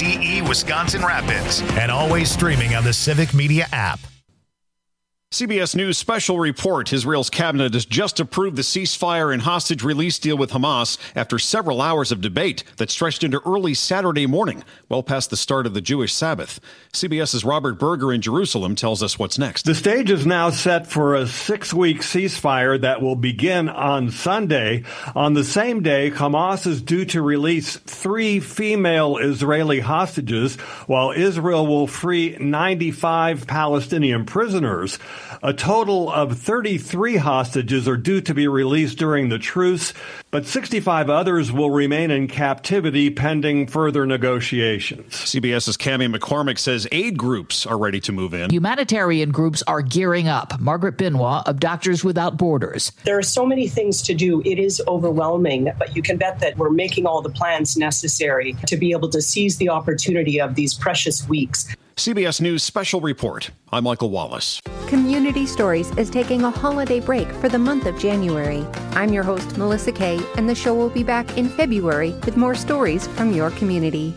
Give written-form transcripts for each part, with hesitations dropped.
DE Wisconsin Rapids, and always streaming on the Civic Media app. CBS News special report. Israel's cabinet has just approved the ceasefire and hostage release deal with Hamas after several hours of debate that stretched into early Saturday morning, well past the start of the Jewish Sabbath. CBS's Robert Berger in Jerusalem tells us what's next. The stage is now set for a 6-week ceasefire that will begin on Sunday. On the same day, Hamas is due to release 3 female Israeli hostages, while Israel will free 95 Palestinian prisoners. A total of 33 hostages are due to be released during the truce, but 65 others will remain in captivity pending further negotiations. CBS's Cammie McCormick says aid groups are ready to move in. Humanitarian groups are gearing up. Margaret Benoit of Doctors Without Borders. There are so many things to do. It is overwhelming, but you can bet that we're making all the plans necessary to be able to seize the opportunity of these precious weeks. CBS News special report. I'm Michael Wallace. Community Stories is taking a holiday break for the month of January. I'm your host, Melissa Kay, and the show will be back in February with more stories from your community.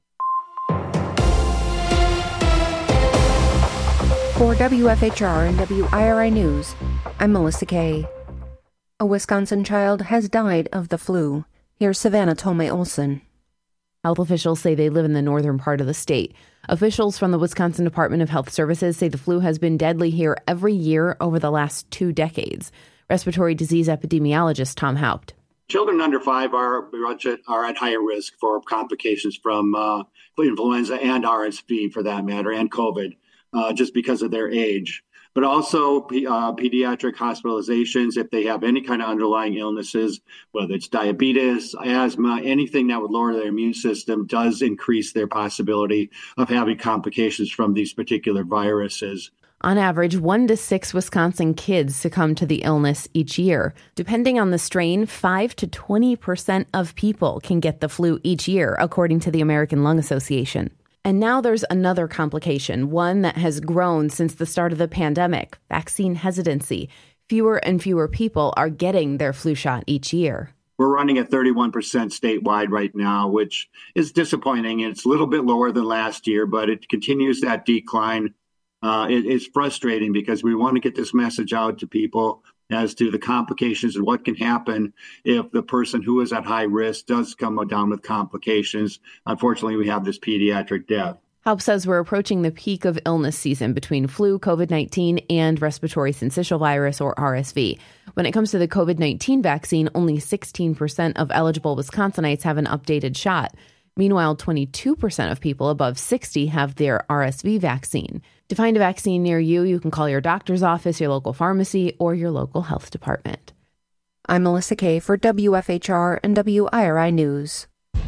For WFHR and WIRI News, I'm Melissa Kay. A Wisconsin child has died of the flu. Here's Savannah Tomei-Olson. Health officials say they live in the northern part of the state. Officials from the Wisconsin Department of Health Services say the flu has been deadly here every year over the last 2 decades. Respiratory disease epidemiologist Tom Haupt. Children under 5 are at higher risk for complications from influenza and RSV, for that matter, and COVID, just because of their age. But also pediatric hospitalizations, if they have any kind of underlying illnesses, whether it's diabetes, asthma, anything that would lower their immune system does increase their possibility of having complications from these particular viruses. On average, 1 to 6 Wisconsin kids succumb to the illness each year. Depending on the strain, 5 to 20% of people can get the flu each year, according to the American Lung Association. And now there's another complication, one that has grown since the start of the pandemic: vaccine hesitancy. Fewer and fewer people are getting their flu shot each year. We're running at 31% statewide right now, which is disappointing. It's a little bit lower than last year, but it continues that decline. It is frustrating because we want to get this message out to people as to the complications and what can happen if the person who is at high risk does come down with complications. Unfortunately, we have this pediatric death. Haupt says we're approaching the peak of illness season between flu, COVID-19, and respiratory syncytial virus, or RSV. When it comes to the COVID-19 vaccine, only 16% of eligible Wisconsinites have an updated shot. Meanwhile, 22% of people above 60 have their RSV vaccine. To find a vaccine near you, you can call your doctor's office, your local pharmacy, or your local health department. I'm Melissa Kay for WFHR and WIRI News.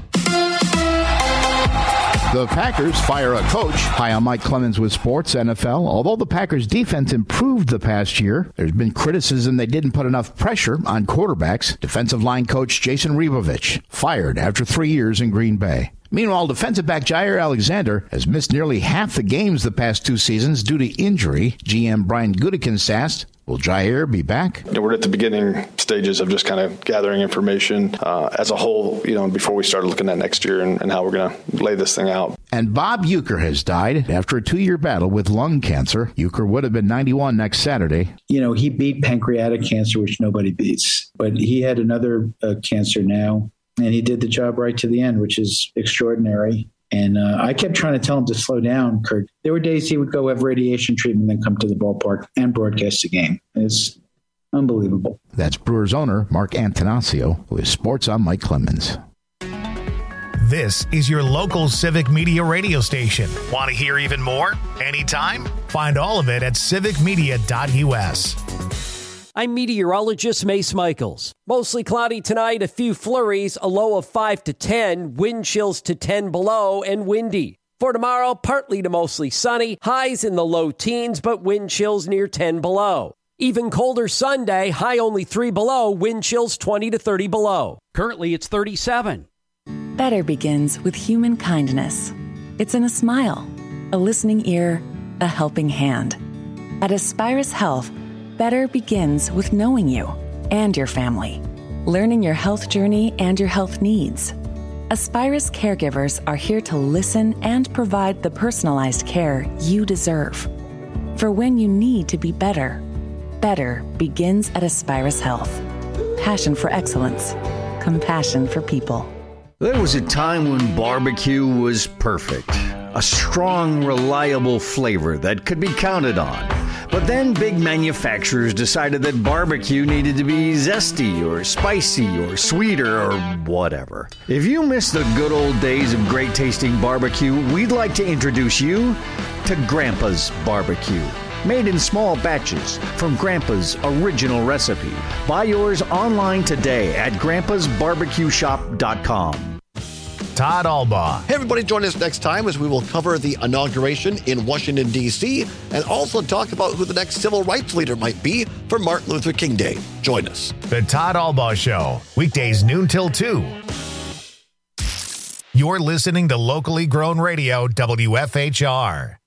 The Packers fire a coach. Hi, I'm Mike Clemens with Sports NFL. Although the Packers' defense improved the past year, there's been criticism they didn't put enough pressure on quarterbacks. Defensive line coach Jason Rebovich fired after 3 years in Green Bay. Meanwhile, defensive back Jair Alexander has missed nearly half the games the past 2 seasons due to injury. GM Brian Gutekunst asked, will Jair be back? We're at the beginning stages of just kind of gathering information as a whole, before we start looking at next year and how we're going to lay this thing out. And Bob Uecker has died after a 2-year battle with lung cancer. Uecker would have been 91 next Saturday. He beat pancreatic cancer, which nobody beats. But he had another cancer now, and he did the job right to the end, which is extraordinary. And I kept trying to tell him to slow down, Kurt. There were days he would go have radiation treatment, then come to the ballpark and broadcast the game. It's unbelievable. That's Brewers owner Mark Antanasio with Sports. I'm Mike Clemens. This is your local Civic Media radio station. Want to hear even more? Anytime? Find all of it at civicmedia.us. I'm meteorologist Mace Michaels. Mostly cloudy tonight, a few flurries, a low of 5 to 10, wind chills to 10 below, and windy. For tomorrow, partly to mostly sunny, highs in the low teens, but wind chills near 10 below. Even colder Sunday, high only 3 below, wind chills 20 to 30 below. Currently, it's 37. Better begins with human kindness. It's in a smile, a listening ear, a helping hand. At Aspirus Health, better begins with knowing you and your family, learning your health journey and your health needs. Aspirus caregivers are here to listen and provide the personalized care you deserve. For when you need to be better, better begins at Aspirus Health. Passion for excellence. Compassion for people. There was a time when barbecue was perfect. A strong, reliable flavor that could be counted on. But then big manufacturers decided that barbecue needed to be zesty or spicy or sweeter or whatever. If you miss the good old days of great tasting barbecue, we'd like to introduce you to Grandpa's Barbecue. Made in small batches from Grandpa's original recipe. Buy yours online today at grandpasbarbecueshop.com. Todd Albaugh. Hey, everybody, join us next time as we will cover the inauguration in Washington, D.C., and also talk about who the next civil rights leader might be for Martin Luther King Day. Join us. The Todd Albaugh Show, weekdays noon till 2. You're listening to locally grown radio, WFHR.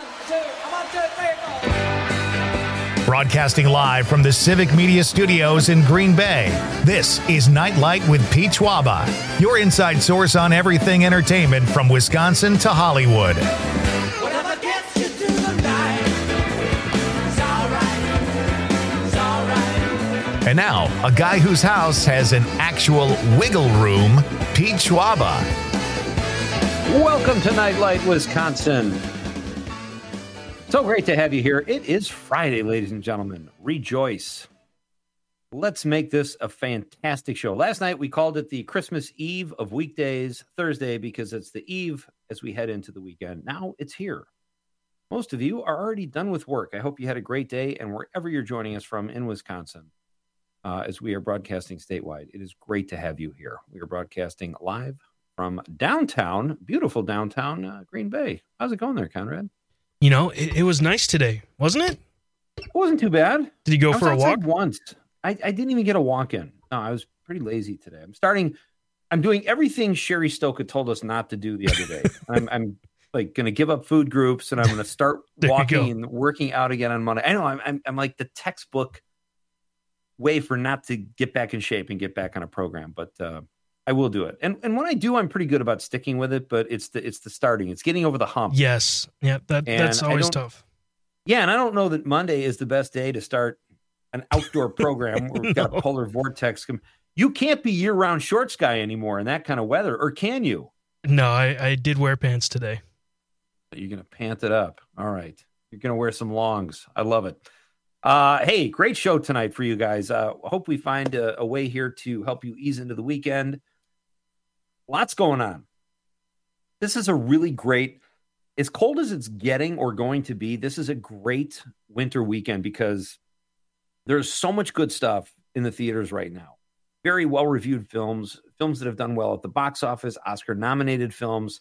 Broadcasting live from the Civic Media Studios in Green Bay, this is Nightlight with Pete Schwaba, your inside source on everything entertainment from Wisconsin to Hollywood. Whatever gets you through the night, it's all right. And now, a guy whose house has an actual wiggle room, Pete Schwaba. Welcome to Nightlight, Wisconsin. So great to have you here. It is Friday, ladies and gentlemen. Rejoice. Let's make this a fantastic show. Last night, we called it the Christmas Eve of weekdays, Thursday, because it's the eve as we head into the weekend. Now it's here. Most of you are already done with work. I hope you had a great day, and wherever you're joining us from in Wisconsin, as we are broadcasting statewide, it is great to have you here. We are broadcasting live from downtown, beautiful downtown Green Bay. How's it going there, Conrad? You know, it was nice today, wasn't it? It wasn't too bad. Did you go for a walk? Once. I didn't even get a walk in. No, I was pretty lazy today. I'm doing everything Sherry Stoka told us not to do the other day. I'm like going to give up food groups, and I'm going to start walking and working out again on Monday. I know I'm like the textbook way for not to get back in shape and get back on a program, but I will do it. And when I do, I'm pretty good about sticking with it, but it's the starting. It's getting over the hump. Yes. Yeah, that's always tough. Yeah, and I don't know that Monday is the best day to start an outdoor program where we've got a polar vortex. You can't be year-round shorts guy anymore in that kind of weather, or can you? No, I did wear pants today. You're going to pant it up. All right. You're going to wear some longs. I love it. Hey, great show tonight for you guys. Hope we find a way here to help you ease into the weekend. Lots going on. This is a really great, as cold as it's getting or going to be, this is a great winter weekend because there's so much good stuff in the theaters right now. Very well-reviewed films that have done well at the box office, Oscar-nominated films.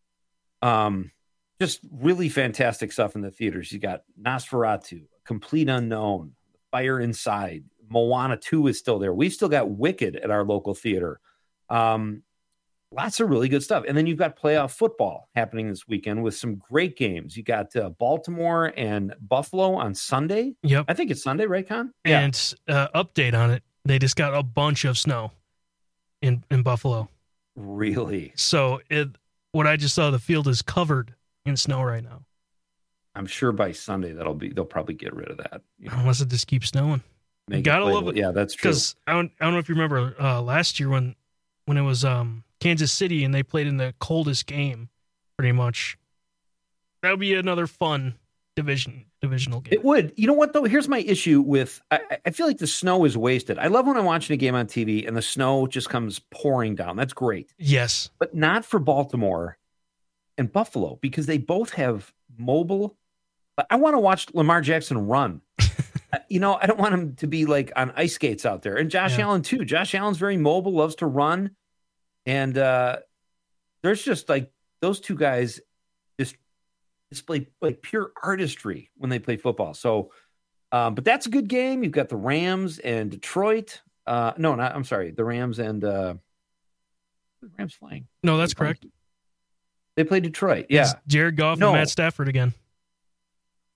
Just really fantastic stuff in the theaters. You got Nosferatu, Complete Unknown, Fire Inside, Moana 2 is still there. We've still got Wicked at our local theater. Lots of really good stuff. And then you've got playoff football happening this weekend with some great games. You got Baltimore and Buffalo on Sunday. Yep. I think it's Sunday, right, Con? And update on it. They just got a bunch of snow in Buffalo. Really? So what I just saw, the field is covered in snow right now. I'm sure by Sunday they'll probably get rid of that. Unless it just keeps snowing. You gotta love it. Yeah, that's true. Because I don't know if you remember last year when it was Kansas City and they played in the coldest game, pretty much. That would be another fun divisional game. It would. You know what, though? Here's my issue with, I feel like the snow is wasted. I love when I'm watching a game on TV and the snow just comes pouring down. That's great. Yes. But not for Baltimore and Buffalo because they both have mobile. I want to watch Lamar Jackson run. I don't want him to be like on ice skates out there. And Josh Allen, too. Josh Allen's very mobile, loves to run. And there's just like those two guys just display like pure artistry when they play football. So, but that's a good game. You've got the Rams and Detroit. The Rams and the Rams playing. No, that's correct. They play Detroit. Yeah. It's Jared Goff and Matt Stafford again.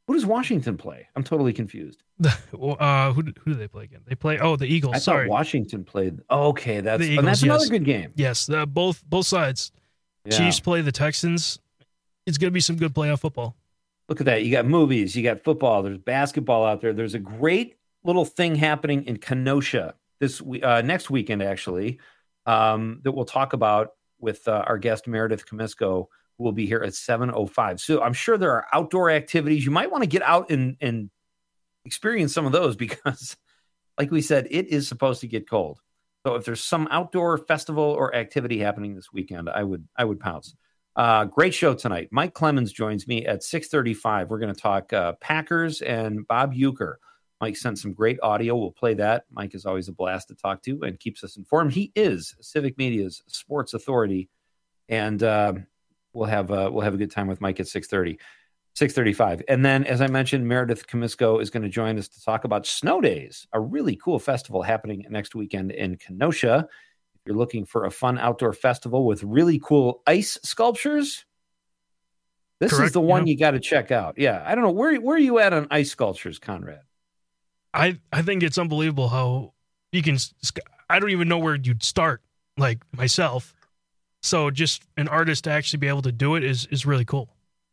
Who does Washington play? I'm totally confused. Who do they play again? They play the Eagles. I thought Washington played. Oh, okay, that's the Eagles, that's another good game. Yes, both sides. Yeah. Chiefs play the Texans. It's going to be some good playoff football. Look at that. You got movies, you got football, there's basketball out there. There's a great little thing happening in Kenosha next weekend, actually, that we'll talk about with our guest Meredith Comisco, who will be here at 7:05. So I'm sure there are outdoor activities. You might want to get out and experience some of those because, like we said, it is supposed to get cold. So if there's some outdoor festival or activity happening this weekend, I would pounce. Great show tonight. Mike Clemens joins me at 6:35. We're going to talk Packers and Bob Uecker. Mike sent some great audio. We'll play that. Mike is always a blast to talk to and keeps us informed. He is Civic Media's sports authority, and we'll have a good time with Mike at 6:35. And then, as I mentioned, Meredith Comisco is going to join us to talk about Snow Days, a really cool festival happening next weekend in Kenosha. If you're looking for a fun outdoor festival with really cool ice sculptures, this is the one you got to check out. Yeah, I don't know. Where are you at on ice sculptures, Conrad? I think it's unbelievable how you can. I don't even know where you'd start, like myself. So just an artist to actually be able to do it is really cool.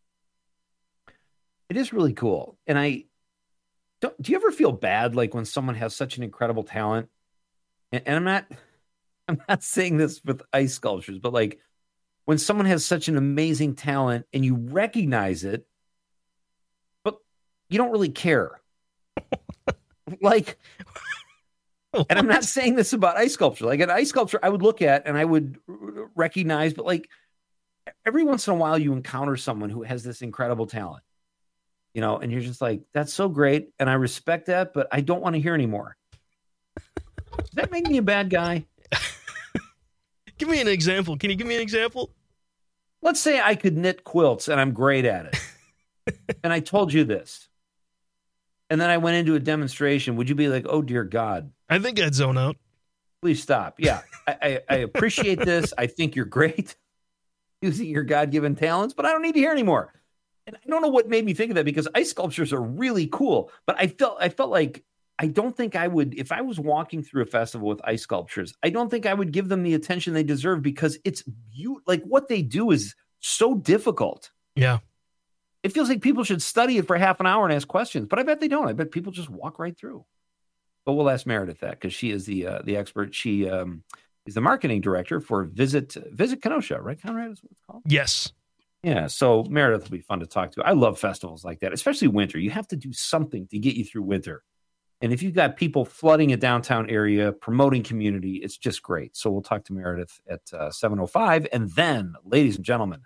It is really cool. And do you ever feel bad like when someone has such an incredible talent? And I'm not saying this with ice sculptures, but like when someone has such an amazing talent and you recognize it, but you don't really care. Like, and I'm not saying this about ice sculpture. Like an ice sculpture I would look at and I would recognize, but like every once in a while you encounter someone who has this incredible talent, and you're just like, that's so great. And I respect that, but I don't want to hear anymore. Does that make me a bad guy? Give me an example. Can you give me an example? Let's say I could knit quilts and I'm great at it. And I told you this. And then I went into a demonstration. Would you be like, oh, dear God? I think I'd zone out. Please stop. Yeah, I appreciate this. I think you're great using your God-given talents, but I don't need to hear anymore. And I don't know what made me think of that because ice sculptures are really cool. But I felt like I don't think I would, if I was walking through a festival with ice sculptures, I don't think I would give them the attention they deserve because like what they do is so difficult. Yeah. It feels like people should study it for half an hour and ask questions, but I bet they don't. I bet people just walk right through. But we'll ask Meredith that because she is the expert. She is the marketing director for Visit Kenosha, right, Conrad? Is what it's called? Yes. Yeah. So Meredith will be fun to talk to. I love festivals like that, especially winter. You have to do something to get you through winter. And if you've got people flooding a downtown area, promoting community, it's just great. So we'll talk to Meredith at 7:05. And then, ladies and gentlemen,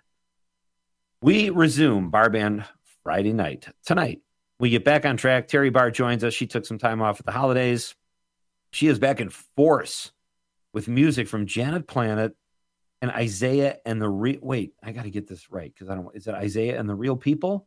we resume Bar Band Friday night. Tonight, we get back on track. Terry Barr joins us. She took some time off at the holidays. She is back in force with music from Janet Planet and Isaiah and the Wait, I got to get this right because is it Isaiah and the Real People?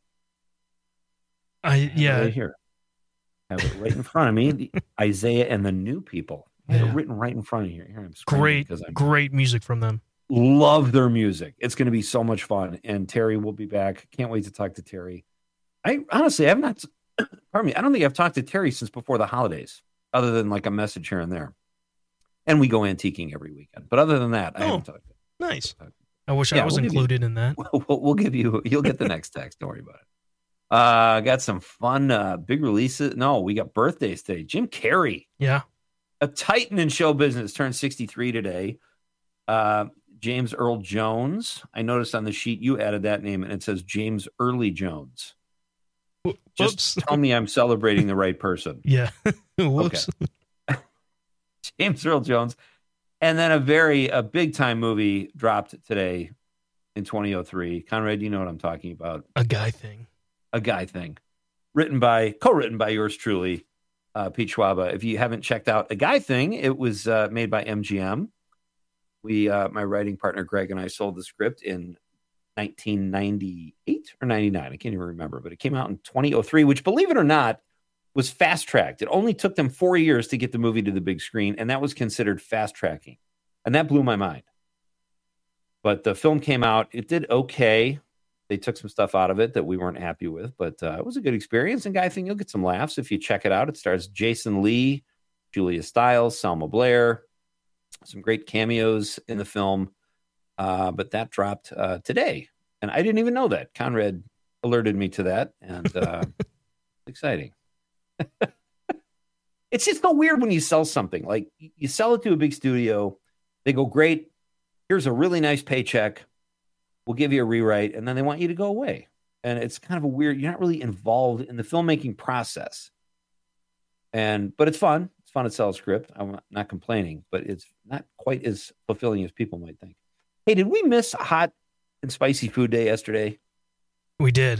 Yeah. Right here. I have it right in front of me. Isaiah and the New People. I have it written right in front of you. Here I'm great music from them. Love their music. It's going to be so much fun. And Terry will be back. Can't wait to talk to Terry. I honestly have not, pardon me, I don't think I've talked to Terry since before the holidays, other than like a message here and there. And we go antiquing every weekend. But other than that, I haven't talked to him. Nice. I wish I was included in that. We'll give you'll get the next text. Don't worry about it. Got some fun big releases. No, we got birthdays today. Jim Carrey. Yeah. A titan in show business turned 63 today. James Earl Jones. I noticed on the sheet you added that name and it says James Early Jones. Just tell me I'm celebrating the right person. Yeah. Whoops. Okay. James Earl Jones. And then a big time movie dropped today in 2003. Conrad, you know what I'm talking about. A Guy Thing. Co-written by yours truly, Pete Schwaba. If you haven't checked out A Guy Thing, it was made by MGM. My writing partner Greg and I sold the script in 1998 or 99. I can't even remember, but it came out in 2003, which, believe it or not, was fast-tracked. It only took them 4 years to get the movie to the big screen, and that was considered fast-tracking. And that blew my mind. But the film came out. It did okay. They took some stuff out of it that we weren't happy with, but it was a good experience. And I think you'll get some laughs if you check it out. It stars Jason Lee, Julia Stiles, Selma Blair, some great cameos in the film. But that dropped today, and I didn't even know that. Conrad alerted me to that, and it's exciting. It's just so weird when you sell something. Like, you sell it to a big studio, they go, great, here's a really nice paycheck, we'll give you a rewrite, and then they want you to go away. And it's kind of a weird, you're not really involved in the filmmaking process. But it's fun. It's fun to sell a script. I'm not complaining, but it's not quite as fulfilling as people might think. Hey, did we miss Hot and Spicy Food Day yesterday? We did.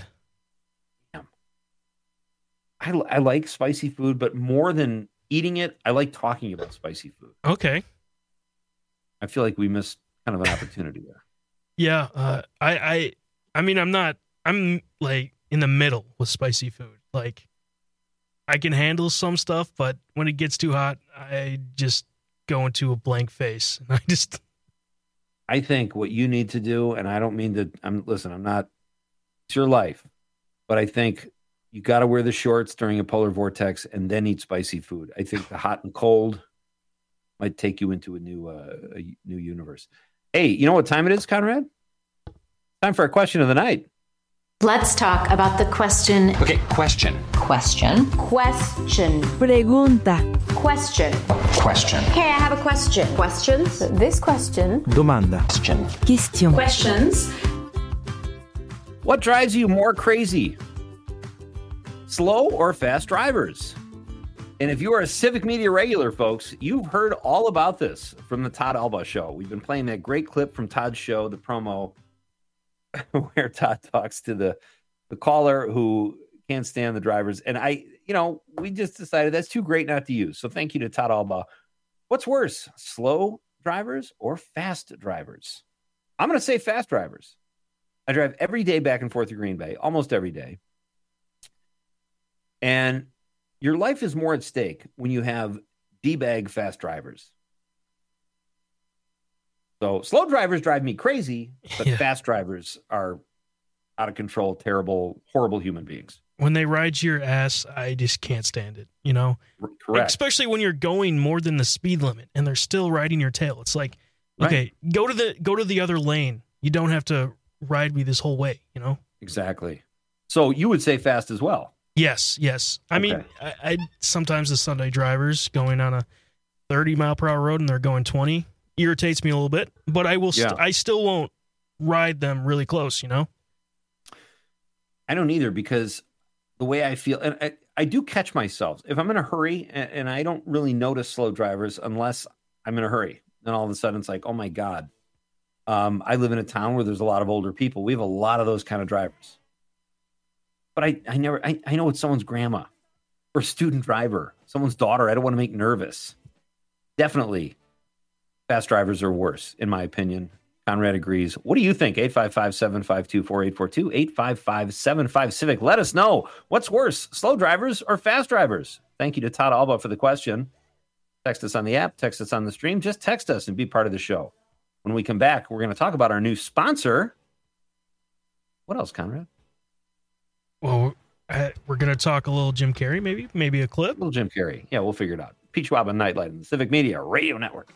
I like spicy food, but more than eating it, I like talking about spicy food. Okay. I feel like we missed kind of an opportunity there. Yeah. I mean, I'm like in the middle with spicy food. Like, I can handle some stuff, but when it gets too hot, I just go into a blank face. And I think what you need to do, and I don't mean to, it's your life, but I think you got to wear the shorts during a polar vortex and then eat spicy food. I think the hot and cold might take you into a new universe. Hey, you know what time it is, Conrad? Time for a question of the night. Let's talk about the question. Okay, question. Question. Pregunta. Question. Question. Okay, I have a question. Questions? This question. Domanda. Question. Questions. What drives you more crazy? Slow or fast drivers? And if you are a Civic Media regular, folks, you've heard all about this from the Todd Alba Show. We've been playing that great clip from Todd's show, the promo, where Todd talks to the caller who can't stand the drivers. And we just decided that's too great not to use. So thank you to Todd Alba. What's worse, slow drivers or fast drivers? I'm going to say fast drivers. I drive every day back and forth to Green Bay, almost every day. And your life is more at stake when you have D-bag fast drivers. So slow drivers drive me crazy, but fast drivers are out of control, terrible, horrible human beings. When they ride your ass, I just can't stand it, Correct. Especially when you're going more than the speed limit and they're still riding your tail. It's like, okay, go to the other lane. You don't have to ride me this whole way, Exactly. So you would say fast as well. Yes. I mean, I sometimes the Sunday drivers going on a 30-mile-per-hour road and they're going 20 irritates me a little bit, but I will. I still won't ride them really close. I don't either, because the way I feel, and I do catch myself if I'm in a hurry, and I don't really notice slow drivers unless I'm in a hurry. Then all of a sudden it's like, oh my God. I live in a town where there's a lot of older people. We have a lot of those kind of drivers. But I know it's someone's grandma or student driver, someone's daughter. I don't want to make nervous. Definitely, fast drivers are worse, in my opinion. Conrad agrees. What do you think? 855-752-4842, 855-75-CIVIC. Let us know. What's worse, slow drivers or fast drivers? Thank you to Todd Alba for the question. Text us on the app. Text us on the stream. Just text us and be part of the show. When we come back, we're going to talk about our new sponsor. What else, Conrad? Well, we're going to talk a little Jim Carrey, maybe a clip. A little Jim Carrey. Yeah, we'll figure it out. Peach Wab and Nightlight in the Civic Media Radio Network.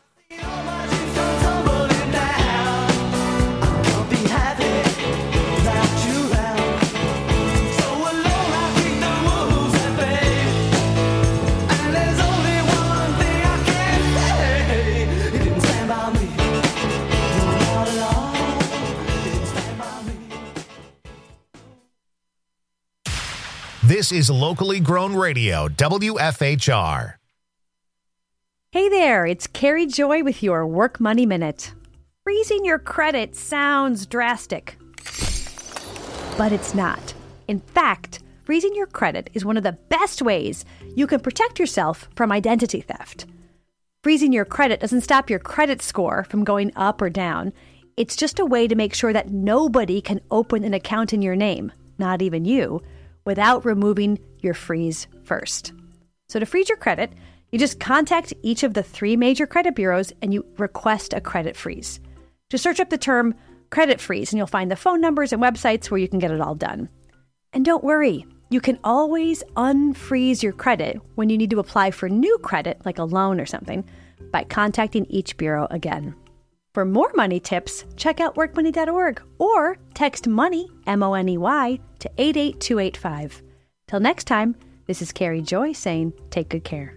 This is locally grown radio, WFHR. Hey there, it's Carrie Joy with your Work Money Minute. Freezing your credit sounds drastic, but it's not. In fact, freezing your credit is one of the best ways you can protect yourself from identity theft. Freezing your credit doesn't stop your credit score from going up or down. It's just a way to make sure that nobody can open an account in your name, not even you, without removing your freeze first. So to freeze your credit, you just contact each of the 3 major credit bureaus and you request a credit freeze. Just search up the term Credit Freeze, and you'll find the phone numbers and websites where you can get it all done. And don't worry, you can always unfreeze your credit when you need to apply for new credit, like a loan or something, by contacting each bureau again. For more money tips, check out workmoney.org or text MONEY, MONEY, to 88285. Till next time, this is Carrie Joy saying take good care.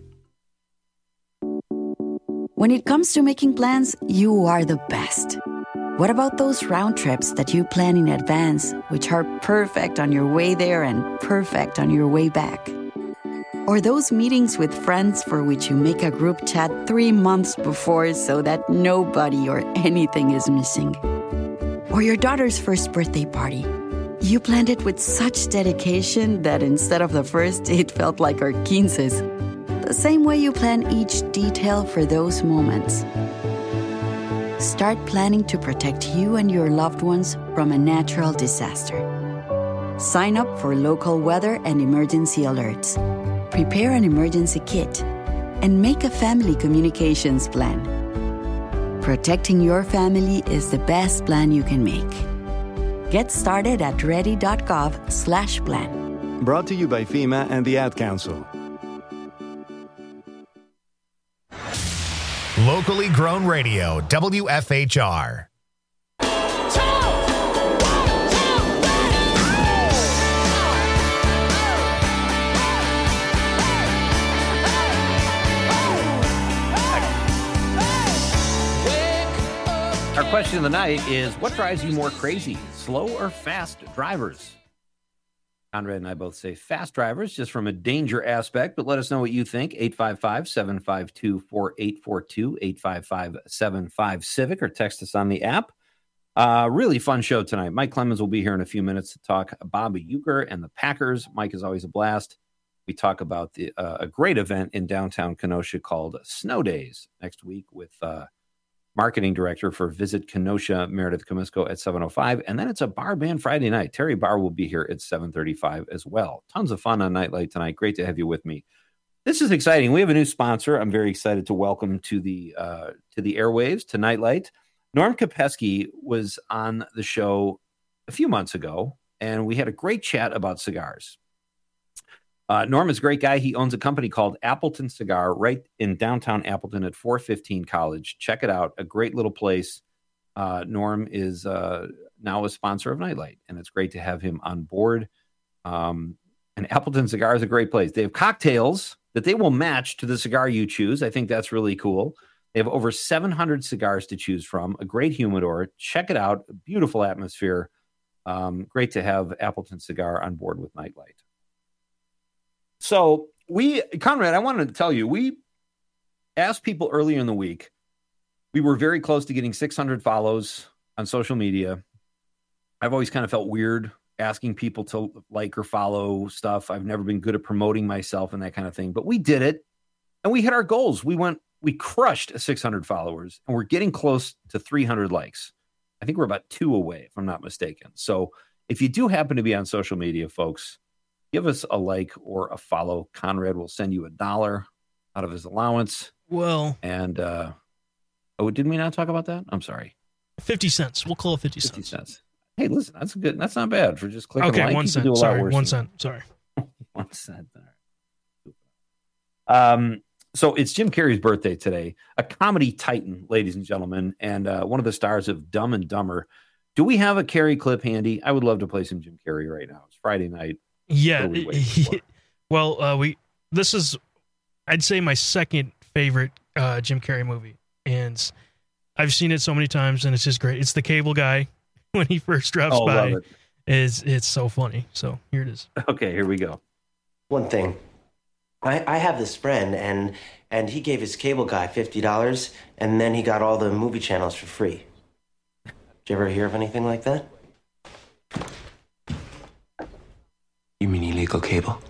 When it comes to making plans, you are the best. What about those round trips that you plan in advance, which are perfect on your way there and perfect on your way back? Or those meetings with friends for which you make a group chat 3 months before so that nobody or anything is missing? Or your daughter's first birthday party. You planned it with such dedication that instead of the first, it felt like our 15s. The same way you plan each detail for those moments. Start planning to protect you and your loved ones from a natural disaster. Sign up for local weather and emergency alerts. Prepare an emergency kit. And make a family communications plan. Protecting your family is the best plan you can make. Get started at ready.gov/plan. Brought to you by FEMA and the Ad Council. Locally grown radio, WFHR. Our question of the night is, what drives you more crazy, slow or fast drivers? Conrad and I both say fast drivers, just from a danger aspect, but let us know what you think. 855-752-4842, 855-75-CIVIC, or text us on the app. Really fun show tonight. Mike Clemens will be here in a few minutes to talk Bobby Uecker and the Packers. Mike is always a blast. We talk about a great event in downtown Kenosha called Snow Days next week with marketing director for Visit Kenosha, Meredith Comisco, at 7:05. And then it's a bar band Friday night. Terry Barr will be here at 7:35 as well. Tons of fun on Nightlight tonight. Great to have you with me. This is exciting. We have a new sponsor I'm very excited to welcome to the airwaves, to Nightlight. Norm Kopecky was on the show a few months ago, and we had a great chat about cigars. Norm is a great guy. He owns a company called Appleton Cigar right in downtown Appleton at 415 College. Check it out. A great little place. Norm is now a sponsor of Nightlight, and it's great to have him on board. And Appleton Cigar is a great place. They have cocktails that they will match to the cigar you choose. I think that's really cool. They have over 700 cigars to choose from, a great humidor. Check it out. A beautiful atmosphere. Great to have Appleton Cigar on board with Nightlight. So Conrad, I wanted to tell you, we asked people earlier in the week. We were very close to getting 600 follows on social media. I've always kind of felt weird asking people to like or follow stuff. I've never been good at promoting myself and that kind of thing, but we did it and we hit our goals. We crushed 600 followers and we're getting close to 300 likes. I think we're about 2 away, if I'm not mistaken. So if you do happen to be on social media, folks, give us a like or a follow. Conrad will send you $1 out of his allowance. Well, and didn't we not talk about that? I'm sorry. 50 cents. We'll call it 50 cents. 50 cents. Hey, listen, that's not bad for just clicking okay, like. 1 cent. Sorry, 1 cent. Sorry. 1 cent. So it's Jim Carrey's birthday today, a comedy titan, ladies and gentlemen, and one of the stars of Dumb and Dumber. Do we have a Carrey clip handy? I would love to play some Jim Carrey right now. It's Friday night. Yeah. This is, I'd say, my second favorite Jim Carrey movie. And I've seen it so many times, and it's just great. It's The Cable Guy when he first drops by. It's so funny. So here it is. Okay, here we go. One thing. I have this friend, and he gave his cable guy $50, and then he got all the movie channels for free. Did you ever hear of anything like that? You mean illegal cable?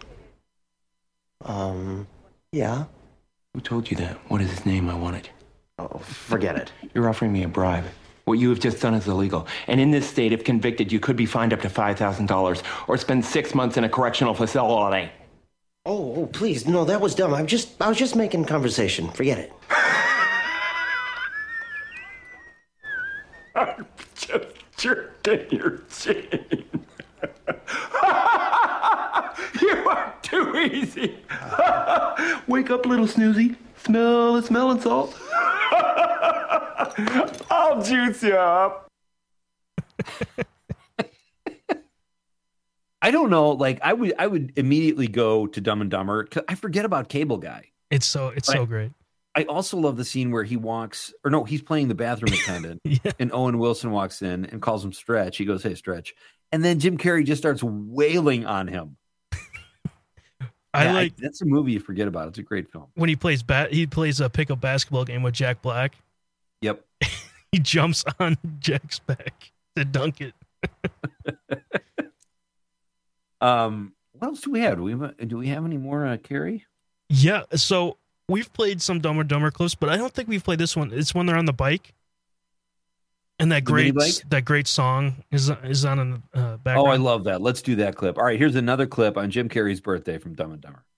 Yeah. Who told you that? What is his name? I want it. Oh, forget it. You're offering me a bribe. What you have just done is illegal. And in this state, if convicted, you could be fined up to $5,000 or spend 6 months in a correctional facility. Oh, please. No, that was dumb. I was just making conversation. Forget it. I'm just jerk in your chin. You are too easy. Wake up, little snoozy. Smell the smelling salt. I'll juice you up. I don't know. Like I would immediately go to Dumb and Dumber. 'Cause I forget about Cable Guy. It's so great. I also love the scene where he's playing the bathroom attendant, and Owen Wilson walks in and calls him Stretch. He goes, "Hey, Stretch," and then Jim Carrey just starts wailing on him. That's a movie you forget about. It's a great film. When he plays a pickup basketball game with Jack Black. Yep. He jumps on Jack's back to dunk it. What else do we have? Do we have any more, Carrie? Yeah. So we've played some Dumb and Dumber clips, but I don't think we've played this one. It's when they're on the bike, and that great song is on in the background. Oh, I love that. Let's do that clip. All right, here's another clip on Jim Carrey's birthday from Dumb and Dumber.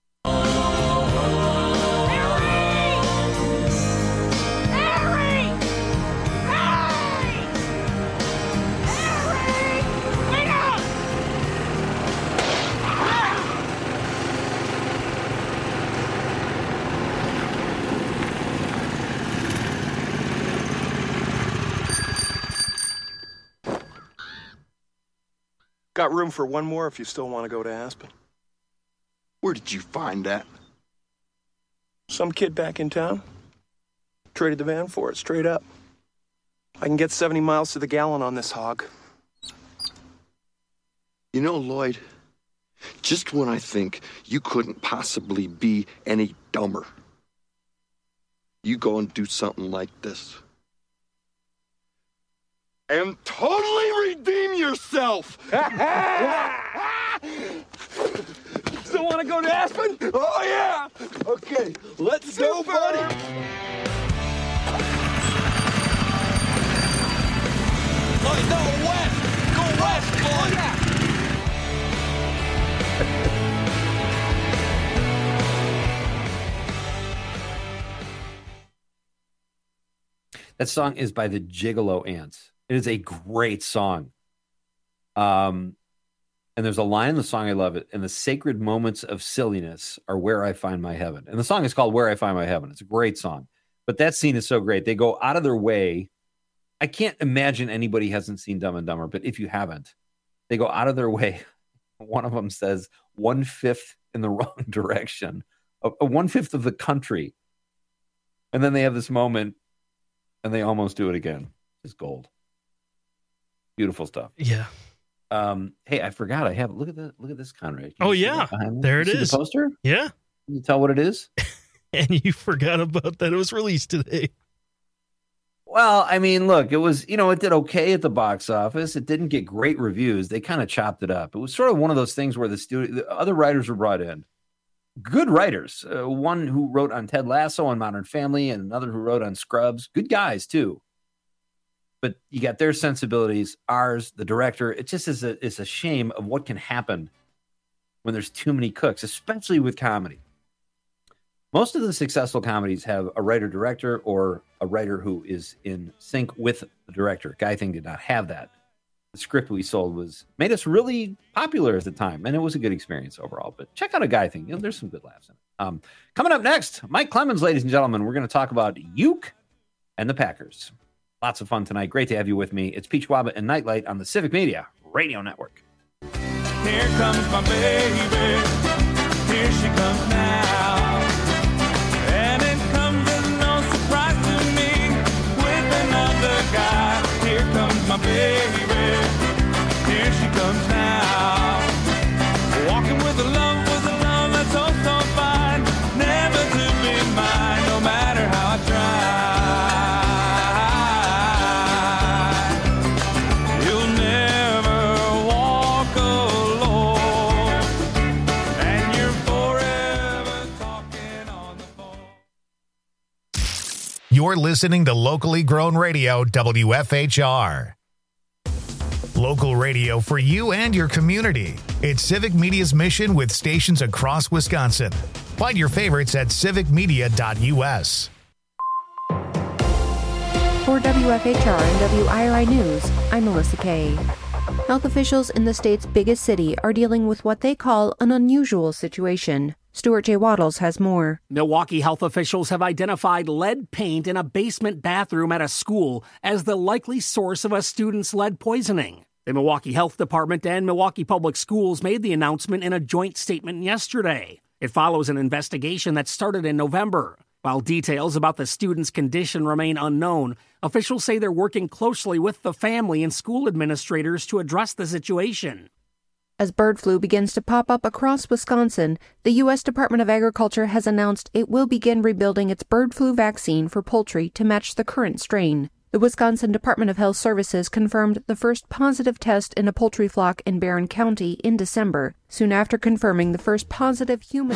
Got room for one more if you still want to go to Aspen. Where did you find that? Some kid back in town. Traded the van for it, straight up. I can get 70 miles to the gallon on this hog. You know, Lloyd, just when I think you couldn't possibly be any dumber, you go and do something like this. And totally redeem yourself. Still want to go to Aspen? Oh, yeah. Okay, let's go, buddy. Lloyd, no, west. Go west, Lloyd. Yeah. That song is by the Gigolo Ants. It is a great song. And there's a line in the song, I love it. And the sacred moments of silliness are where I find my heaven. And the song is called Where I Find My Heaven. It's a great song. But that scene is so great. They go out of their way. I can't imagine anybody hasn't seen Dumb and Dumber, but if you haven't, they go out of their way. One of them says 1/5 in the wrong direction, 1/5 of the country. And then they have this moment and they almost do it again. It's gold. Beautiful stuff. Yeah. Hey, I forgot. I have look at this, Conrad. Oh yeah, there it is. The poster. Yeah. Can you tell what it is? And you forgot about that. It was released today. Well, I mean, look, it was, it did okay at the box office. It didn't get great reviews. They kind of chopped it up. It was sort of one of those things where the other writers were brought in. Good writers. One who wrote on Ted Lasso and Modern Family, and another who wrote on Scrubs. Good guys too. But you got their sensibilities, ours, the director. It just is a shame of what can happen when there's too many cooks, especially with comedy. Most of the successful comedies have a writer-director or a writer who is in sync with the director. Guy Thing did not have that. The script we sold made us really popular at the time, and it was a good experience overall. But check out A Guy Thing. There's some good laughs in it. Coming up next, Mike Clemens, ladies and gentlemen. We're going to talk about Uke and the Packers. Lots of fun tonight. Great to have you with me. It's Peach Wabba and Nightlight on the Civic Media Radio Network. Here comes my baby. Here she comes now. And it comes as no surprise to me with another guy. Here comes my baby. Here she comes now. Walking with a love that's so fine. Never to be mine, no matter how I try. You're listening to locally grown radio, WFHR. Local radio for you and your community. It's Civic Media's mission with stations across Wisconsin. Find your favorites at civicmedia.us. For WFHR and WIRI News, I'm Melissa Kay. Health officials in the state's biggest city are dealing with what they call an unusual situation. Stuart J. Waddles has more. Milwaukee health officials have identified lead paint in a basement bathroom at a school as the likely source of a student's lead poisoning. The Milwaukee Health Department and Milwaukee Public Schools made the announcement in a joint statement yesterday. It follows an investigation that started in November. While details about the student's condition remain unknown, officials say they're working closely with the family and school administrators to address the situation. As bird flu begins to pop up across Wisconsin, the U.S. Department of Agriculture has announced it will begin rebuilding its bird flu vaccine for poultry to match the current strain. The Wisconsin Department of Health Services confirmed the first positive test in a poultry flock in Barron County in December, soon after confirming the first positive human.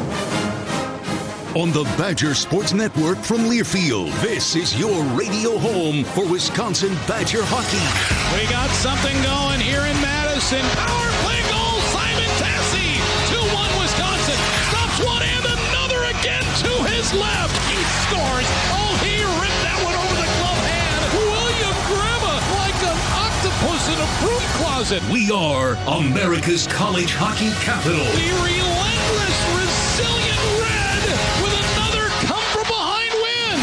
On the Badger Sports Network from Learfield, this is your radio home for Wisconsin Badger hockey. We got something going here in Madison. Power play goal, Simon Tassi. 2-1 Wisconsin. Stops one and another again to his left. He scores. Oh, he ripped that one over the glove hand. William Grima like an octopus in a broom closet. We are America's college hockey capital. The relentless, resilient Red with another come-from-behind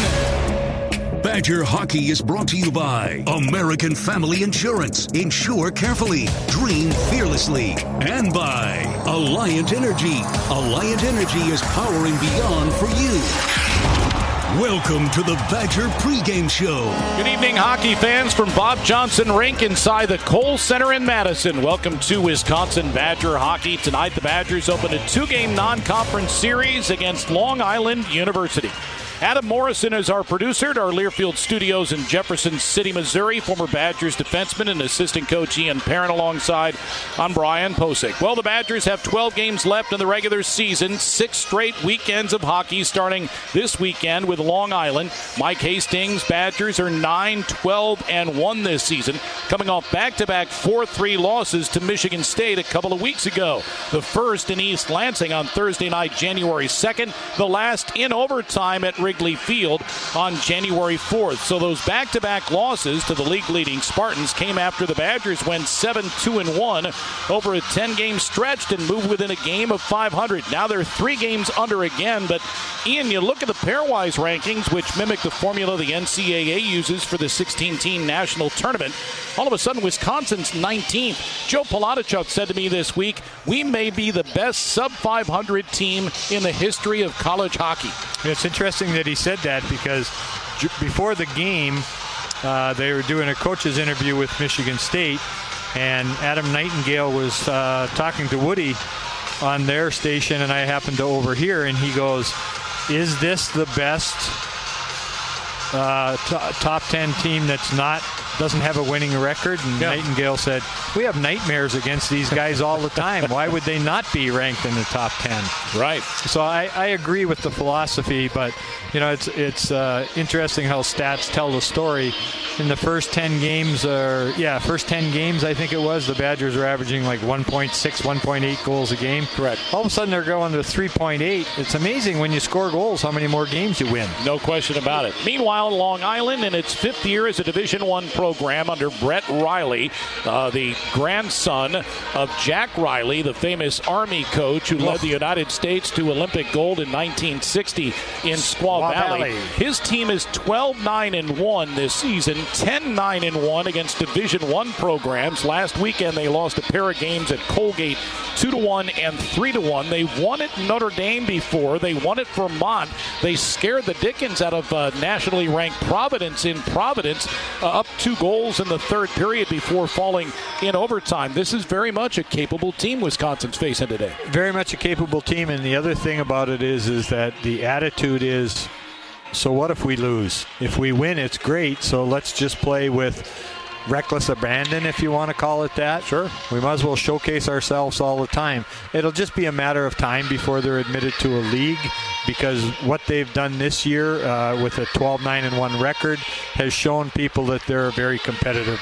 win. Badger Hockey is brought to you by American Family Insurance. Insure carefully, dream fearlessly. And by Alliant Energy. Alliant Energy is powering beyond for you. Welcome to the Badger pregame show. Good evening, hockey fans, from Bob Johnson Rink inside the Kohl Center in Madison. Welcome to Wisconsin Badger hockey. Tonight, the Badgers open a two-game non-conference series against Long Island University. Adam Morrison is our producer at our Learfield studios in Jefferson City, Missouri. Former Badgers defenseman and assistant coach Ian Perrin alongside on Brian Posick. Well, the Badgers have 12 games left in the regular season, 6 straight weekends of hockey starting this weekend with Long Island. Mike Hastings' Badgers are 9-12-1 this season, coming off back-to-back 4-3 losses to Michigan State a couple of weeks ago. The first in East Lansing on Thursday night, January 2nd. The last in overtime at Wrigley Field on January 4th. So those back-to-back losses to the league-leading Spartans came after the Badgers went 7-2-1 over a 10-game stretch and moved within a game of 500. Now they're 3 games under again, but Ian, you look at the pairwise rankings, which mimic the formula the NCAA uses for the 16-team national tournament. All of a sudden, Wisconsin's 19th. Joe Poladichuk said to me this week, we may be the best sub-500 team in the history of college hockey. It's interesting that he said that because before the game, they were doing a coach's interview with Michigan State, and Adam Nightingale was talking to Woody on their station, and I happened to overhear, and he goes, is this the best top 10 team that's doesn't have a winning record? And Nightingale said, we have nightmares against these guys all the time. Why would they not be ranked in the top 10? Right. So I agree with the philosophy, but it's interesting how stats tell the story. In the first 10 games, I think it was, the Badgers were averaging like 1.6, 1.8 goals a game. Correct. All of a sudden they're going to 3.8. It's amazing when you score goals how many more games you win. No question about it. Meanwhile, Long Island, in its 5th year as a Division I program under Brett Riley, the grandson of Jack Riley, the famous Army coach who led the United States to Olympic gold in 1960 in Squaw Valley. His team is 12-9-1 this season, 10-9-1 against Division I programs. Last weekend they lost a pair of games at Colgate 2-1 and 3-1. They won at Notre Dame before. They won at Vermont. They scared the dickens out of nationally ranked Providence in Providence, up 2 goals in the third period before falling in overtime. This is very much a capable team Wisconsin's facing today. Very much a capable team, and the other thing about it is that the attitude is, so what if we lose? If we win, it's great, so let's just play with reckless abandon, if you want to call it that. Sure. We might as well showcase ourselves all the time. It'll just be a matter of time before they're admitted to a league, because what they've done this year with a 12-9-1 record has shown people that they're a very competitive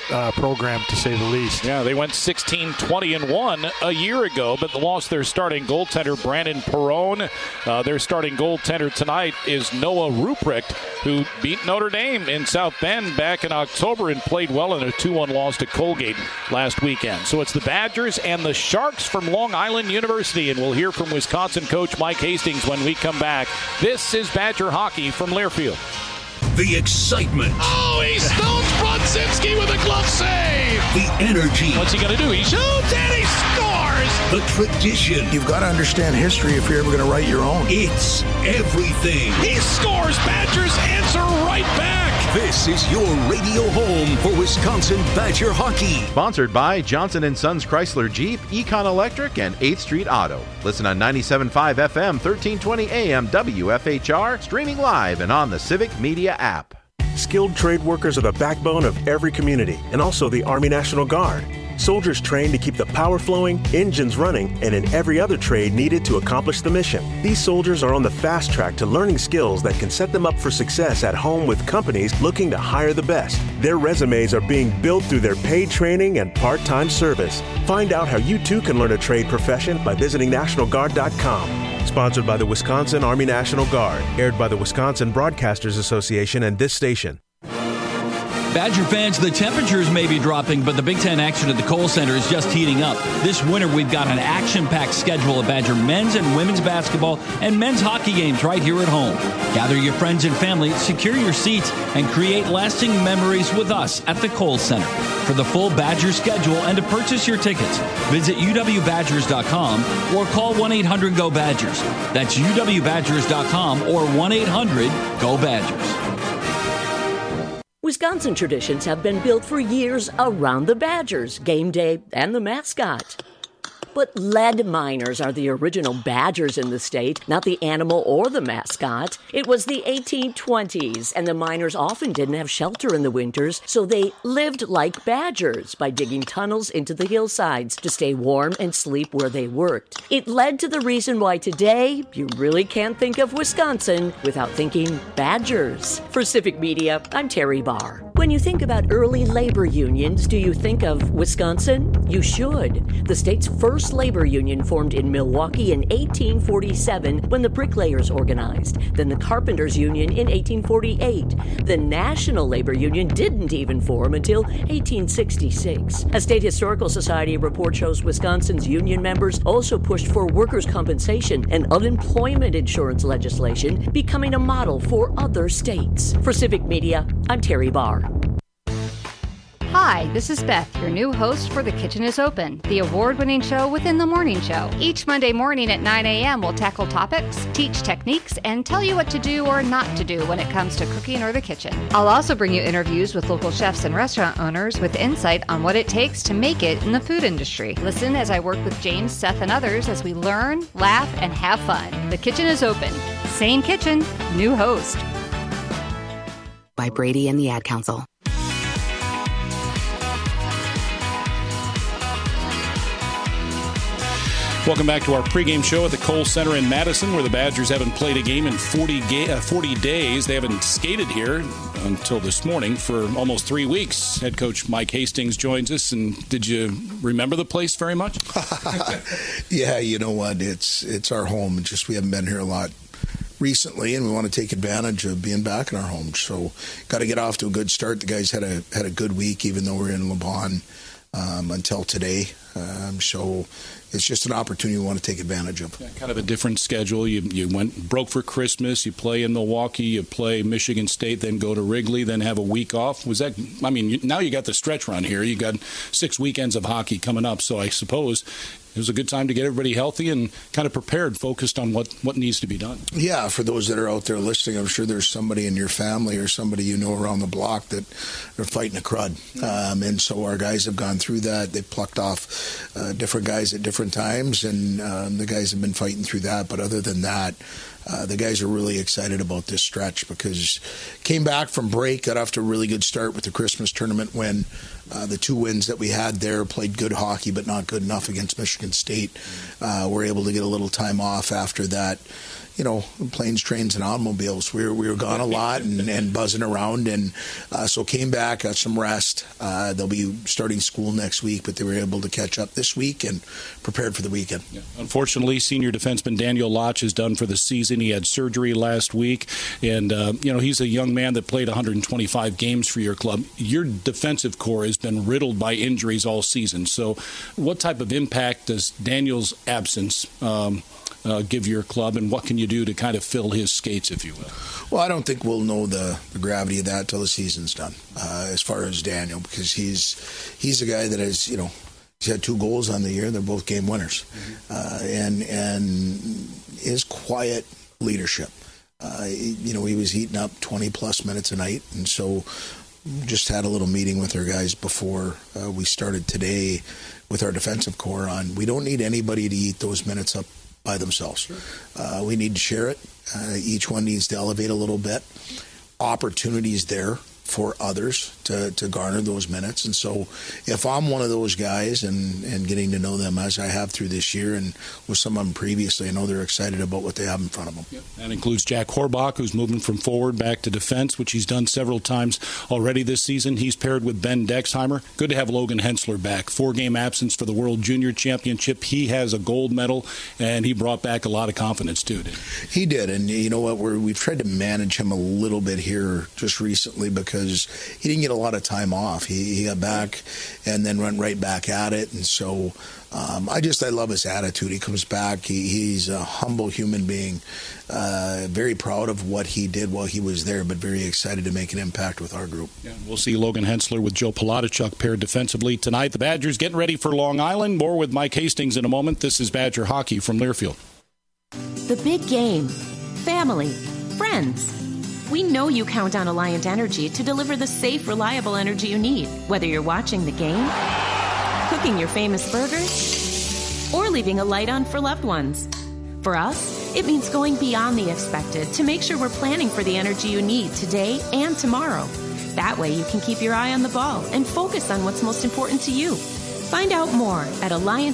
program, to say the least. Yeah, they went 16-20-1 a year ago, but lost their starting goaltender, Brandon Perrone. Their starting goaltender tonight is Noah Ruprecht, who beat Notre Dame in South Bend back in October and played well in a 2-1 loss to Colgate last weekend. So it's the Badgers and the Sharks from Long Island University, and we'll hear from Wisconsin coach Mike Hastings when we come back. This is Badger hockey from Learfield. The excitement. Oh, he stones Brodzinski with a glove save. The energy. What's he going to do? He shoots and he scores. The tradition. You've got to understand history if you're ever going to write your own. It's everything. He scores. Badgers answer right back. This is your radio home for Wisconsin Badger hockey. Sponsored by Johnson & Sons Chrysler Jeep, Econ Electric, and 8th Street Auto. Listen on 97.5 FM, 1320 AM, WFHR, streaming live and on the Civic Media app. Skilled trade workers are the backbone of every community and also the Army National Guard. Soldiers trained to keep the power flowing, engines running, and in every other trade needed to accomplish the mission. These soldiers are on the fast track to learning skills that can set them up for success at home with companies looking to hire the best. Their resumes are being built through their paid training and part-time service. Find out how you too can learn a trade profession by visiting NationalGuard.com. Sponsored by the Wisconsin Army National Guard. Aired by the Wisconsin Broadcasters Association and this station. Badger fans, the temperatures may be dropping, but the Big Ten action at the Kohl Center is just heating up. This winter, we've got an action-packed schedule of Badger men's and women's basketball and men's hockey games right here at home. Gather your friends and family, secure your seats, and create lasting memories with us at the Kohl Center. For the full Badger schedule and to purchase your tickets, visit uwbadgers.com or call 1-800-GO-BADGERS. That's uwbadgers.com or 1-800-GO-BADGERS. Wisconsin traditions have been built for years around the Badgers, game day, and the mascot. But lead miners are the original Badgers in the state, not the animal or the mascot. It was the 1820s, and the miners often didn't have shelter in the winters, so they lived like Badgers by digging tunnels into the hillsides to stay warm and sleep where they worked. It led to the reason why today you really can't think of Wisconsin without thinking Badgers. For Civic Media, I'm Terry Barr. When you think about early labor unions, do you think of Wisconsin? You should. The state's first labor union formed in Milwaukee in 1847 when the bricklayers organized, then the carpenters union in 1848. The National Labor Union didn't even form until 1866. A State Historical Society report shows Wisconsin's union members also pushed for workers' compensation and unemployment insurance legislation, becoming a model for other states. For Civic Media, I'm Terry Barr. Hi, this is Beth, your new host for The Kitchen is Open, the award-winning show within the morning show. Each Monday morning at 9 a.m., we'll tackle topics, teach techniques, and tell you what to do or not to do when it comes to cooking or the kitchen. I'll also bring you interviews with local chefs and restaurant owners with insight on what it takes to make it in the food industry. Listen as I work with James, Seth, and others as we learn, laugh, and have fun. The Kitchen is Open. Same kitchen, new host. By Brady and the Ad Council. Welcome back to our pregame show at the Kohl Center in Madison, where the Badgers haven't played a game in 40 days. They haven't skated here until this morning for almost 3 weeks. Head coach Mike Hastings joins us. And did you remember the place very much? Yeah, you know what? It's our home. It's just we haven't been here a lot recently, and we want to take advantage of being back in our home. So got to get off to a good start. The guys had a good week, even though we're in Le Bon until today. So it's just an opportunity we want to take advantage of. Yeah, kind of a different schedule. You broke for Christmas. You play in Milwaukee. You play Michigan State, then go to Wrigley, then have a week off. Was that? I mean, now you got the stretch run here. You got 6 weekends of hockey coming up. So I suppose it was a good time to get everybody healthy and kind of prepared, focused on what needs to be done. Yeah, for those that are out there listening, I'm sure there's somebody in your family or somebody you know around the block that are fighting a crud. And so our guys have gone through that. They plucked off different guys at different times, and the guys have been fighting through that. But other than that, the guys are really excited about this stretch because came back from break, got off to a really good start with the Christmas tournament win. The 2 wins that we had there, played good hockey but not good enough against Michigan State. We're able to get a little time off after that. Planes, trains, and automobiles. We were gone a lot and buzzing around, and so came back, got some rest. They'll be starting school next week, but they were able to catch up this week and prepared for the weekend. Yeah. Unfortunately, senior defenseman Daniel Lach is done for the season. He had surgery last week, and he's a young man that played 125 games for your club. Your defensive core has been riddled by injuries all season. So what type of impact does Daniel's absence give your club, and what can you do to kind of fill his skates, if you will? Well, I don't think we'll know the gravity of that till the season's done, as far as Daniel, because he's a guy that has, he's had 2 goals on the year. They're both game winners. And his quiet leadership. He was heating up 20-plus minutes a night, and so just had a little meeting with our guys before we started today with our defensive core on we don't need anybody to eat those minutes up by themselves. Sure. We need to share it. Each one needs to elevate a little bit. Opportunities there for others to garner those minutes. And so if I'm one of those guys and getting to know them as I have through this year and with some of them previously, I know they're excited about what they have in front of them. Yep. That includes Jack Horbach, who's moving from forward back to defense, which he's done several times already this season. He's paired with Ben Dexheimer. Good to have Logan Hensler back. 4-game absence for the World Junior Championship. He has a gold medal, and he brought back a lot of confidence, too. He did, and you know what? We've tried to manage him a little bit here just recently because he didn't get a lot of time off. He got back and then went right back at it, and so I love his attitude. He comes back. He's a humble human being, very proud of what he did while he was there, but very excited to make an impact with our group. Yeah, we'll see Logan Hensler with Joe Palatichuk paired defensively tonight. The Badgers getting ready for Long Island. More with Mike Hastings in a moment. This is Badger Hockey from Learfield. The big game. Family. Friends. We know you count on Alliant Energy to deliver the safe, reliable energy you need, whether you're watching the game, cooking your famous burgers, or leaving a light on for loved ones. For us, it means going beyond the expected to make sure we're planning for the energy you need today and tomorrow. That way you can keep your eye on the ball and focus on what's most important to you. Find out more at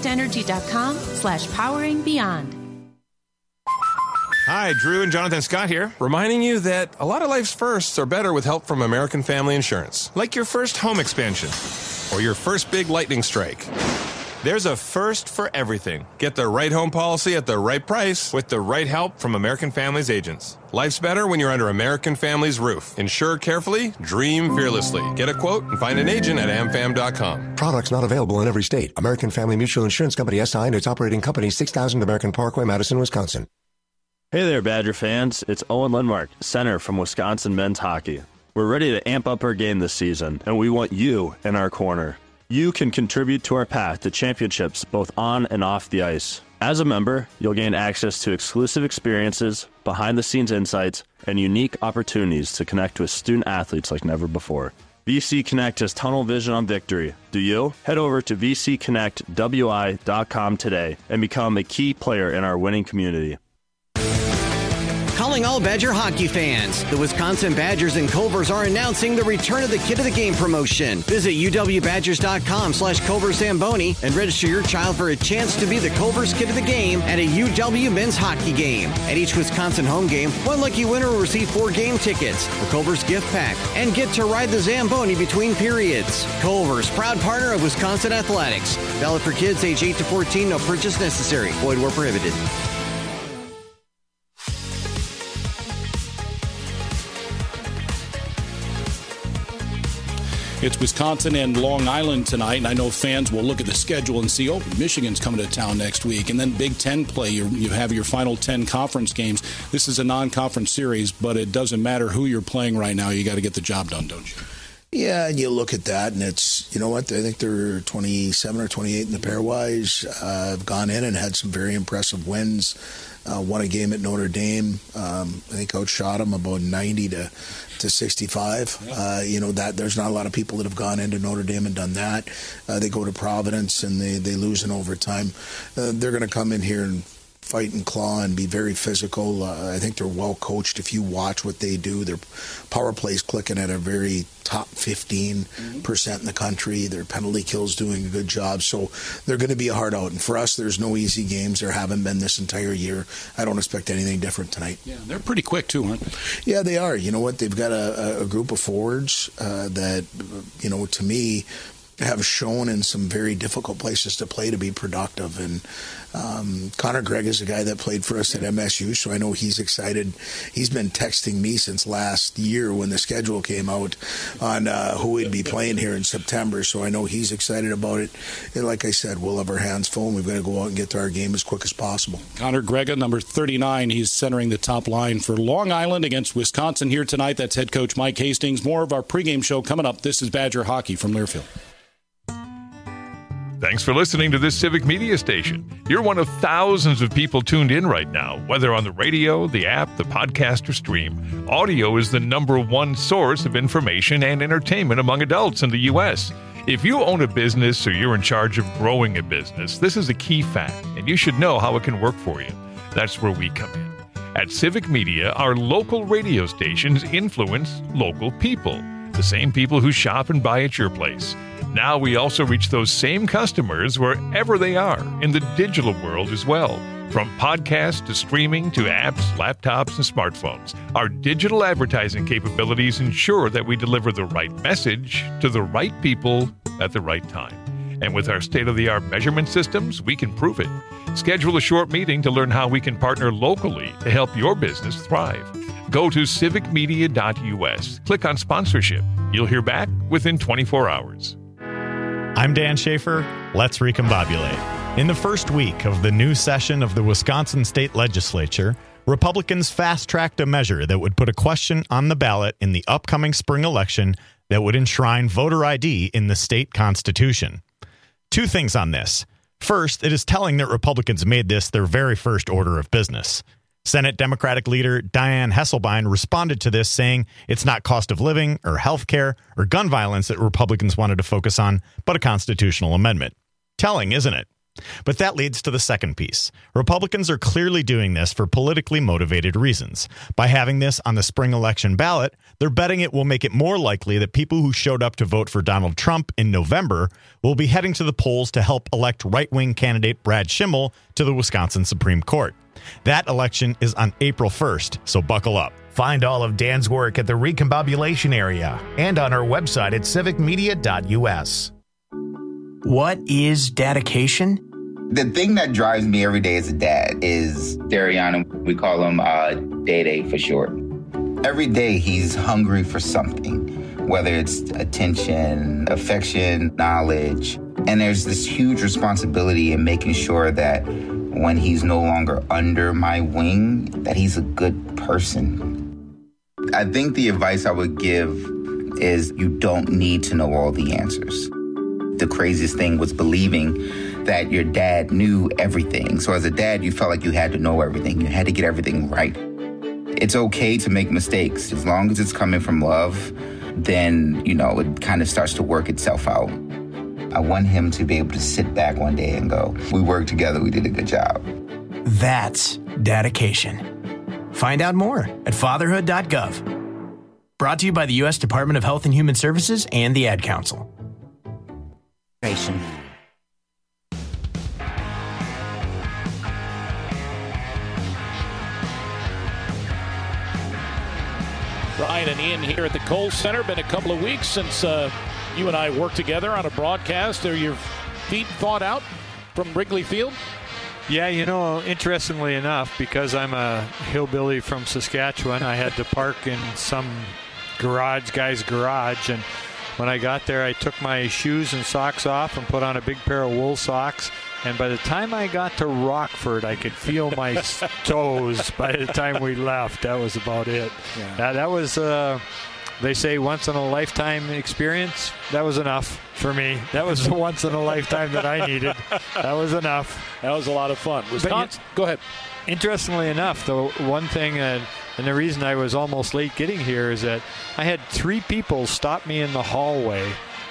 alliantenergy.com/poweringbeyond. Hi, Drew and Jonathan Scott here, reminding you that a lot of life's firsts are better with help from American Family Insurance. Like your first home expansion or your first big lightning strike. There's a first for everything. Get the right home policy at the right price with the right help from American Family's agents. Life's better when you're under American Family's roof. Insure carefully, dream fearlessly. Get a quote and find an agent at amfam.com. Products not available in every state. American Family Mutual Insurance Company SI and its operating company 6000 American Parkway, Madison, Wisconsin. Hey there, Badger fans. It's Owen Lundmark, center from Wisconsin men's hockey. We're ready to amp up our game this season, and we want you in our corner. You can contribute to our path to championships both on and off the ice. As a member, you'll gain access to exclusive experiences, behind-the-scenes insights, and unique opportunities to connect with student athletes like never before. VC Connect has tunnel vision on victory. Do you? Head over to vcconnectwi.com today and become a key player in our winning community. Calling all Badger hockey fans. The Wisconsin Badgers and Culvers are announcing the return of the Kid of the Game promotion. Visit uwbadgers.com/Culver-Zamboni and register your child for a chance to be the Culvers Kid of the Game at a UW men's hockey game. At each Wisconsin home game, one lucky winner will receive 4 game tickets, a Culvers gift pack, and get to ride the Zamboni between periods. Culvers, proud partner of Wisconsin Athletics. Valid for kids age 8 to 14, no purchase necessary. Void where prohibited. It's Wisconsin and Long Island tonight, and I know fans will look at the schedule and see, Michigan's coming to town next week, and then Big Ten play. You have your final 10 conference games. This is a non-conference series, but it doesn't matter who you're playing right now. You got to get the job done, don't you? Yeah, and you look at that, and it's, you know what, I think they're 27 or 28 in the pairwise. Have gone in and had some very impressive wins. Won a game at Notre Dame. I think outshot them about 90 to 65. That there's not a lot of people that have gone into Notre Dame and done that. They go to Providence and they lose in overtime. They're going to come in here and fight and claw and be very physical. I think they're well coached. If you watch what they do, their power plays clicking at a very top 15% in the country. Their penalty kills doing a good job. So they're going to be a hard out. And for us, there's no easy games. There haven't been this entire year. I don't expect anything different tonight. Yeah, they're pretty quick too, aren't they? Yeah, they are. You know what? They've got a group of forwards that, to me, have shown in some very difficult places to play to be productive. And Connor Gregg is a guy that played for us at MSU, so I know he's excited. He's been texting me since last year when the schedule came out on who we'd be playing here in September, so I know he's excited about it. And like I said, we'll have our hands full, and we've got to go out and get to our game as quick as possible. Connor Gregg, number 39, he's centering the top line for Long Island against Wisconsin here tonight. That's head coach Mike Hastings. More of our pregame show coming up. This is Badger Hockey from Learfield. Thanks for listening to this Civic Media station. You're one of thousands of people tuned in right now, whether on the radio, the app, the podcast, or stream. Audio is the number one source of information and entertainment among adults in the U.S. If you own a business or you're in charge of growing a business, this is a key fact, and you should know how it can work for you. That's where we come in. At Civic Media, our local radio stations influence local people, the same people who shop and buy at your place. Now we also reach those same customers wherever they are in the digital world as well. From podcasts to streaming to apps, laptops, and smartphones, our digital advertising capabilities ensure that we deliver the right message to the right people at the right time. And with our state-of-the-art measurement systems, we can prove it. Schedule a short meeting to learn how we can partner locally to help your business thrive. Go to civicmedia.us. Click on sponsorship. You'll hear back within 24 hours. I'm Dan Schaefer. Let's recombobulate. In the first week of the new session of the Wisconsin State Legislature, Republicans fast-tracked a measure that would put a question on the ballot in the upcoming spring election that would enshrine voter ID in the state constitution. Two things on this. First, it is telling that Republicans made this their very first order of business. Senate Democratic leader Dianne Hesselbein responded to this, saying it's not cost of living or health care or gun violence that Republicans wanted to focus on, but a constitutional amendment. Telling, isn't it? But that leads to the second piece. Republicans are clearly doing this for politically motivated reasons. By having this on the spring election ballot, they're betting it will make it more likely that people who showed up to vote for Donald Trump in November will be heading to the polls to help elect right-wing candidate Brad Schimmel to the Wisconsin Supreme Court. That election is on April 1st, so buckle up. Find all of Dan's work at the Recombobulation area and on our website at civicmedia.us. What is dedication? The thing that drives me every day as a dad is Dariana. We call him Day for short. Every day he's hungry for something, whether it's attention, affection, knowledge. And there's this huge responsibility in making sure that when he's no longer under my wing, that he's a good person. I think the advice I would give is you don't need to know all the answers. The craziest thing was believing that your dad knew everything. So as a dad, you felt like you had to know everything. You had to get everything right. It's okay to make mistakes. As long as it's coming from love, then, it kind of starts to work itself out. I want him to be able to sit back one day and go, we worked together, we did a good job. That's dedication. Find out more at fatherhood.gov. Brought to you by the U.S. Department of Health and Human Services and the Ad Council. Brian and Ian here at the Kohl Center. Been a couple of weeks since you and I worked together on a broadcast. Are your feet thawed out from Wrigley Field? Yeah, interestingly enough, because I'm a hillbilly from Saskatchewan, I had to park in some guy's garage. And when I got there, I took my shoes and socks off and put on a big pair of wool socks. And by the time I got to Rockford, I could feel my toes by the time we left. That was about it. Yeah. That was, they say, once-in-a-lifetime experience. That was enough for me. That was the once-in-a-lifetime that I needed. That was enough. That was a lot of fun. Wisconsin, go ahead. Interestingly enough, the one thing, and the reason I was almost late getting here is that I had 3 people stop me in the hallway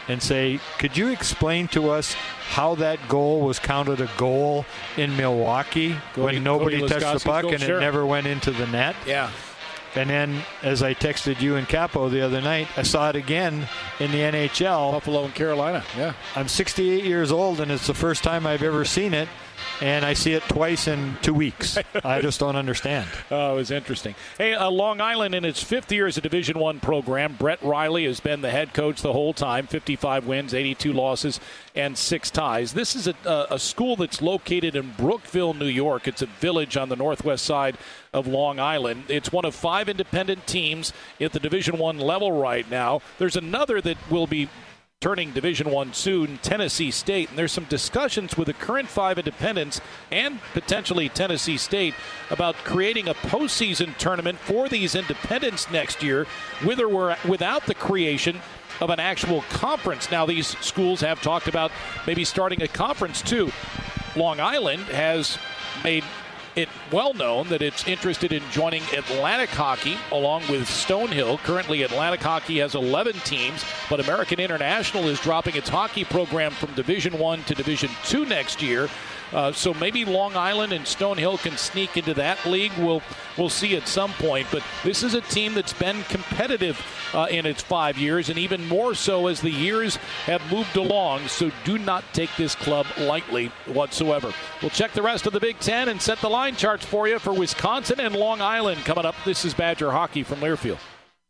and say, could you explain to us how that goal was counted a goal in Milwaukee when nobody touched the puck and it never went into the net? Yeah. And then, as I texted you and Capo the other night, I saw it again in the NHL. Buffalo and Carolina, yeah. I'm 68 years old, and it's the first time I've ever seen it. And I see it twice in 2 weeks. I just don't understand. Oh, it was interesting. Hey, Long Island in its 5th year as a Division I program. Brett Riley has been the head coach the whole time. 55 wins, 82 losses, and 6 ties. This is a school that's located in Brookville, New York. It's a village on the northwest side of Long Island. It's one of 5 independent teams at the Division I level right now. There's another that will be turning Division I soon, Tennessee State. And there's some discussions with the current 5 independents and potentially Tennessee State about creating a postseason tournament for these independents next year, with or without the creation of an actual conference. Now, these schools have talked about maybe starting a conference too. Long Island has made it well known that it's interested in joining Atlantic Hockey along with Stonehill. Currently, Atlantic Hockey has 11 teams, but American International is dropping its hockey program from Division I to Division II next year. So maybe Long Island and Stonehill can sneak into that league. We'll see at some point. But this is a team that's been competitive in its 5 years, and even more so as the years have moved along. So do not take this club lightly whatsoever. We'll check the rest of the Big Ten and set the line charts for you for Wisconsin and Long Island coming up. This is Badger Hockey from Learfield.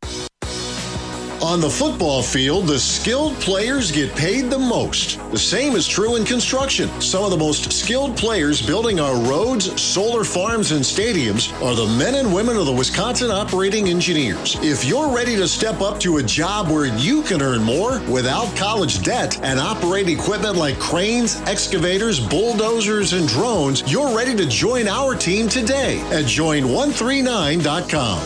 On the football field, the skilled players get paid the most. The same is true in construction. Some of the most skilled players building our roads, solar farms, and stadiums are the men and women of the Wisconsin Operating Engineers. If you're ready to step up to a job where you can earn more without college debt and operate equipment like cranes, excavators, bulldozers, and drones, you're ready to join our team today at join139.com.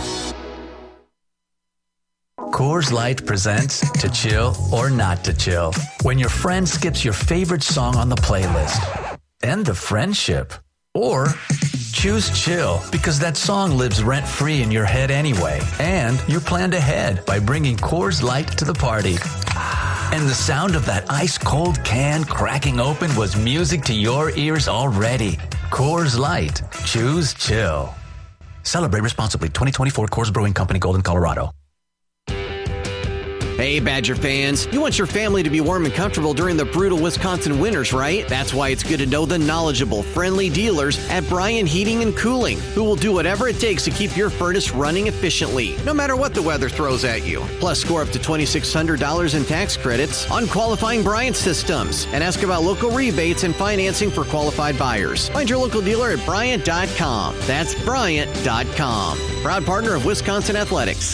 Coors Light presents To Chill or Not to Chill. When your friend skips your favorite song on the playlist. End the friendship. Or choose chill because that song lives rent-free in your head anyway. And you planned ahead by bringing Coors Light to the party. And the sound of that ice-cold can cracking open was music to your ears already. Coors Light. Choose chill. Celebrate responsibly. 2024 Coors Brewing Company, Golden, Colorado. Hey, Badger fans, you want your family to be warm and comfortable during the brutal Wisconsin winters, right? That's why it's good to know the knowledgeable, friendly dealers at Bryan Heating and Cooling, who will do whatever it takes to keep your furnace running efficiently, no matter what the weather throws at you. Plus, score up to $2,600 in tax credits on qualifying Bryant systems, and ask about local rebates and financing for qualified buyers. Find your local dealer at Bryant.com. That's Bryant.com. Proud partner of Wisconsin Athletics.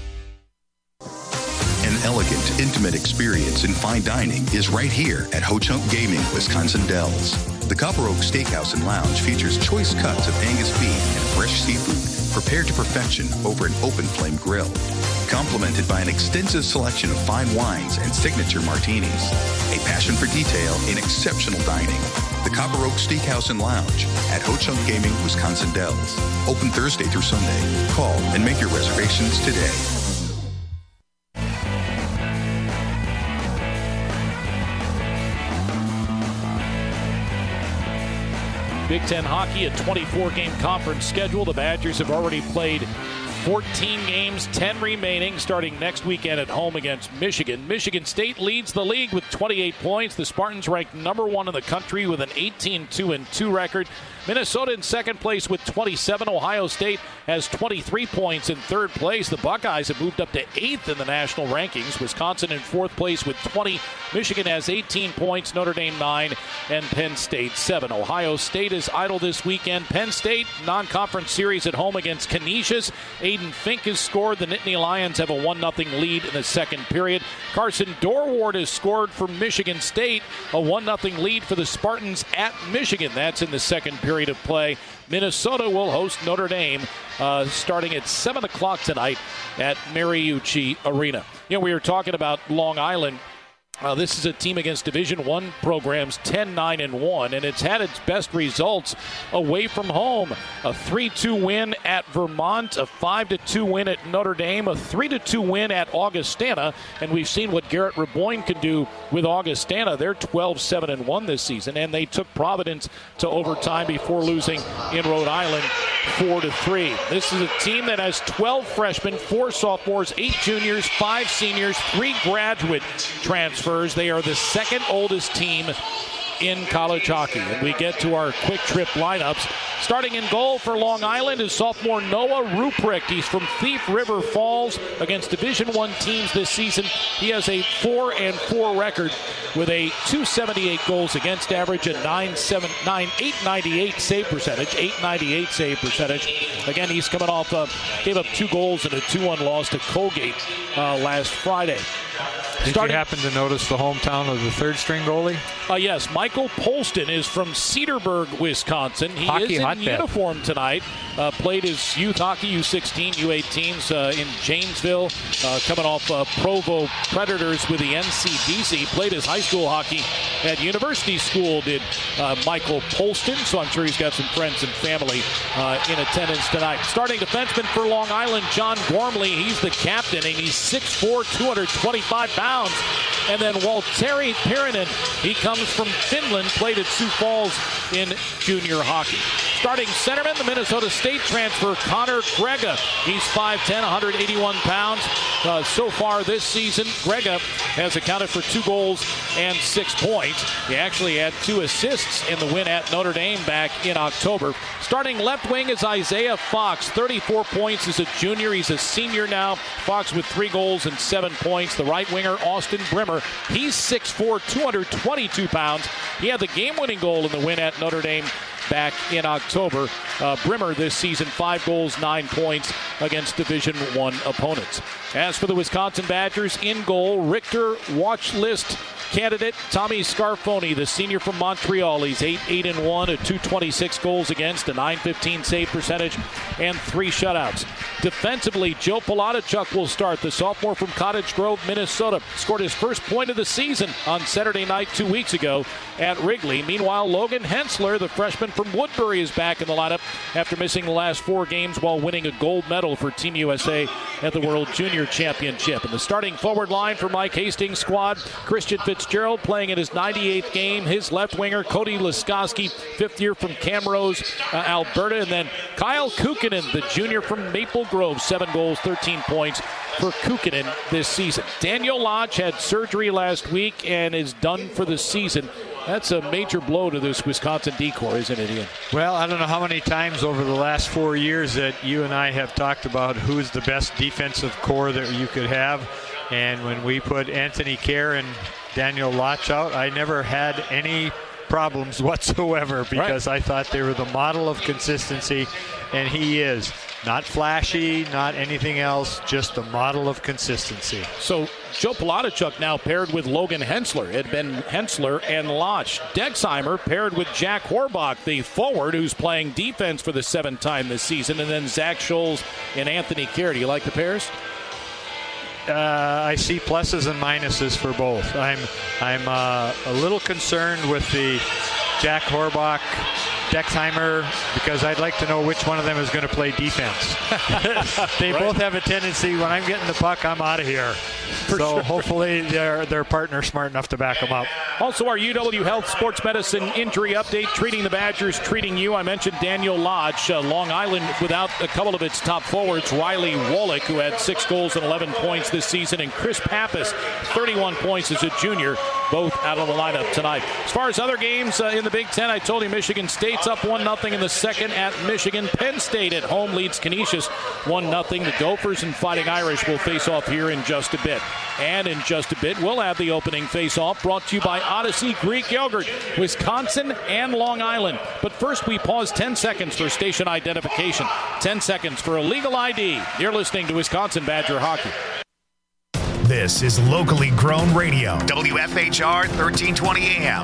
An elegant, intimate experience in fine dining is right here at Ho Chunk Gaming, Wisconsin Dells. The Copper Oak Steakhouse and Lounge features choice cuts of Angus beef and fresh seafood prepared to perfection over an open flame grill, complemented by an extensive selection of fine wines and signature martinis. A passion for detail in exceptional dining. The Copper Oak Steakhouse and Lounge at Ho Chunk Gaming, Wisconsin Dells. Open Thursday through Sunday. Call and make your reservations today. Big Ten hockey, a 24-game conference schedule. The Badgers have already played 14 games, 10 remaining, starting next weekend at home against Michigan. Michigan State leads the league with 28 points. The Spartans ranked number 1 in the country with an 18-2-2 record. Minnesota in second place with 27. Ohio State has 23 points in third place. The Buckeyes have moved up to 8th in the national rankings. Wisconsin in fourth place with 20. Michigan has 18 points, Notre Dame 9, and Penn State 7. Ohio State is idle this weekend. Penn State non-conference series at home against Canisius. Aiden Fink has scored. The Nittany Lions have a 1-0 lead in the second period. Carson Dorward has scored for Michigan State. A 1-0 lead for the Spartans at Michigan. That's in the second period of play. Minnesota will host Notre Dame starting at 7 o'clock tonight at Mariucci Arena. You know, we were talking about Long Island This is a team against Division I programs 10-9-1, and it's had its best results away from home. A 3-2 win at Vermont, a 5-2 win at Notre Dame, a 3-2 win at Augustana, and we've seen what Garrett Raboyne can do with Augustana. They're 12-7-1 this season, and they took Providence to overtime before losing in Rhode Island 4-3. This is a team that has 12 freshmen, 4 sophomores, 8 juniors, 5 seniors, 3 graduate transfers. They are the second oldest team in college hockey. And we get to our quick trip lineups. Starting in goal for Long Island is sophomore Noah Ruprecht. He's from Thief River Falls. Against Division I teams this season, he has a 4-4 record with a .278 goals against average, a .898 save percentage. .898 save percentage. Again, he's coming off, gave up 2 goals in a 2-1 loss to Colgate last Friday. Did you happen to notice the hometown of the third-string goalie? Yes, Michael Polston is from Cedarburg, Wisconsin. He Hockey is in hotbed. uniform tonight. Played his youth hockey, U16, U18s in Janesville. Coming off Provo Predators with the NCDC. Played his high school hockey at University School, did Michael Polston. So I'm sure he's got some friends and family in attendance tonight. Starting defenseman for Long Island, John Gormley. He's the captain, and he's 6'4", 225 pounds. And then Waltteri Pirinen, he comes from Finland, played at Sioux Falls in junior hockey. Starting centerman, the Minnesota State transfer, Connor Grega. He's 5'10", 181 pounds. So far this season, Grega has accounted for 2 goals and 6 points. He actually had 2 assists in the win at Notre Dame back in October. Starting left wing is Isaiah Fox, 34 points as a junior. He's a senior now. Fox with 3 goals and 7 points. The right winger, Austin Brimmer, he's 6'4", 222 pounds. He had the game-winning goal in the win at Notre Dame back in October. Brimmer this season, 5 goals, 9 points against Division I opponents. As for the Wisconsin Badgers, in goal, Richter watch list candidate Tommy Scarfoni, the senior from Montreal. He's 8-1, a 226 goals against, a .915 save percentage, and 3 shutouts. Defensively, Joe Polotachuk will start. The sophomore from Cottage Grove, Minnesota, scored his first point of the season on Saturday night 2 weeks ago at Wrigley. Meanwhile, Logan Hensler, the freshman from Woodbury, is back in the lineup after missing the last 4 games while winning a gold medal for Team USA at the World Junior Championship. And the starting forward line for Mike Hastings' squad, Christian Fitzgerald playing in his 98th game. His left winger, Cody Laskowski, 5th year from Camrose, Alberta. And then Kyle Kukkonen, the junior from Maple Grove, 7 goals, 13 points for Kukkonen this season. Daniel Lodge had surgery last week and is done for the season. That's a major blow to this Wisconsin D-corps, isn't it, Ian? Well, I don't know how many times over the last 4 years that you and I have talked about who's the best defensive core that you could have. And when we put Anthony Kerr and Daniel Lodge out, I never had any problems whatsoever because I thought they were the model of consistency, and he is. Not flashy, not anything else, just the model of consistency. So Joe Polotachuk now paired with Logan Hensler. It had been Hensler and Lodge. Dexheimer paired with Jack Horbach, the forward who's playing defense for the 7th time this season, and then Zach Scholes and Anthony Kerr. Do you like the pairs? I see pluses and minuses for both. I'm a little concerned with the Jack Horbach, Dexheimer, because I'd like to know which one of them is going to play defense. They both have a tendency, when I'm getting the puck, I'm out of here. Hopefully their partner's smart enough to back them up. Also, our UW Health Sports Medicine injury update, treating the Badgers, treating you. I mentioned Daniel Lodge. Long Island without a couple of its top forwards, Riley Wallach, who had 6 goals and 11 points this season, and Chris Pappas, 31 points as a junior, both out of the lineup tonight. As far as other games in the Big Ten, I told you Michigan State's up 1-0 in the second at Michigan. Penn State at home leads Canisius 1-0. The Gophers and Fighting Irish will face off here in just a bit. And in just a bit, we'll have the opening face-off brought to you by Odyssey Greek Yogurt, Wisconsin and Long Island. But first, we pause 10 seconds for station identification, 10 seconds for a legal ID. You're listening to Wisconsin Badger Hockey. This is locally grown radio. WFHR 1320 AM,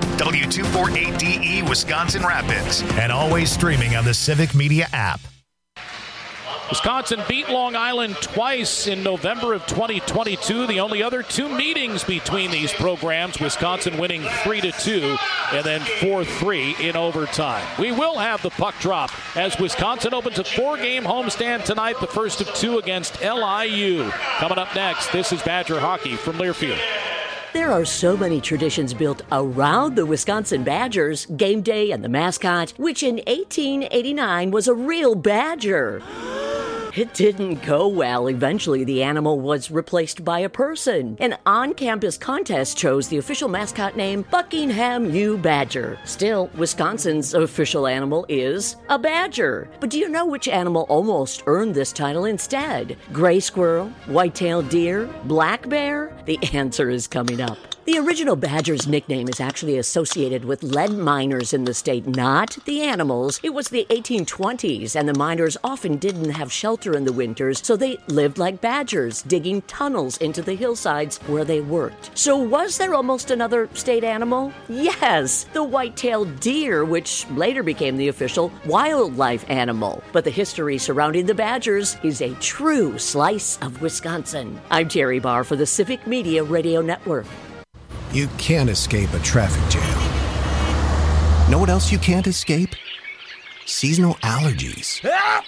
W248DE Wisconsin Rapids, and always streaming on the Civic Media app. Wisconsin beat Long Island twice in November of 2022. The only other two meetings between these programs, Wisconsin winning 3-2 and then 4-3 in overtime. We will have the puck drop as Wisconsin opens a 4-game homestand tonight, the first of 2 against LIU. Coming up next, this is Badger Hockey from Learfield. There are so many traditions built around the Wisconsin Badgers, game day and the mascot, which in 1889 was a real badger. It didn't go well. Eventually, the animal was replaced by a person. An on-campus contest chose the official mascot name Buckingham U. Badger. Still, Wisconsin's official animal is a badger. But do you know which animal almost earned this title instead? Gray squirrel, white-tailed deer, black bear? The answer is coming up. The original badger's nickname is actually associated with lead miners in the state, not the animals. It was the 1820s, and the miners often didn't have shelter in the winters, so they lived like badgers, digging tunnels into the hillsides where they worked. So was there almost another state animal? Yes, the white-tailed deer, which later became the official wildlife animal. But the history surrounding the Badgers is a true slice of Wisconsin. I'm Terry Barr for the Civic Media Radio Network. You can't escape a traffic jam. Know what else you can't escape? Seasonal allergies.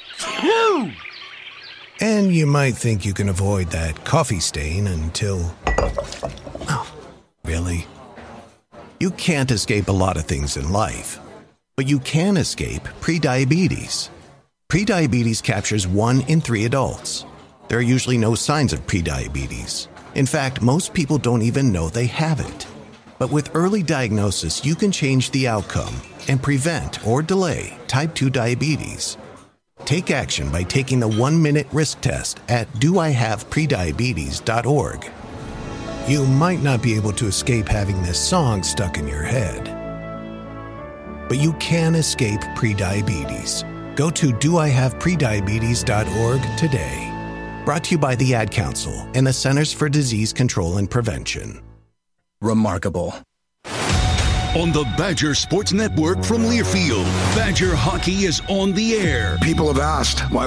And you might think you can avoid that coffee stain until... Oh, really? You can't escape a lot of things in life, but you can escape prediabetes. Prediabetes captures 1 in 3 adults. There are usually no signs of prediabetes. In fact, most people don't even know they have it. But with early diagnosis, you can change the outcome and prevent or delay type 2 diabetes. Take action by taking the 1-minute risk test at doihaveprediabetes.org. You might not be able to escape having this song stuck in your head, but you can escape prediabetes. Go to doihaveprediabetes.org today. Brought to you by the Ad Council and the Centers for Disease Control and Prevention. Remarkable. On the Badger Sports Network from Learfield, Badger Hockey is on the air. People have asked, why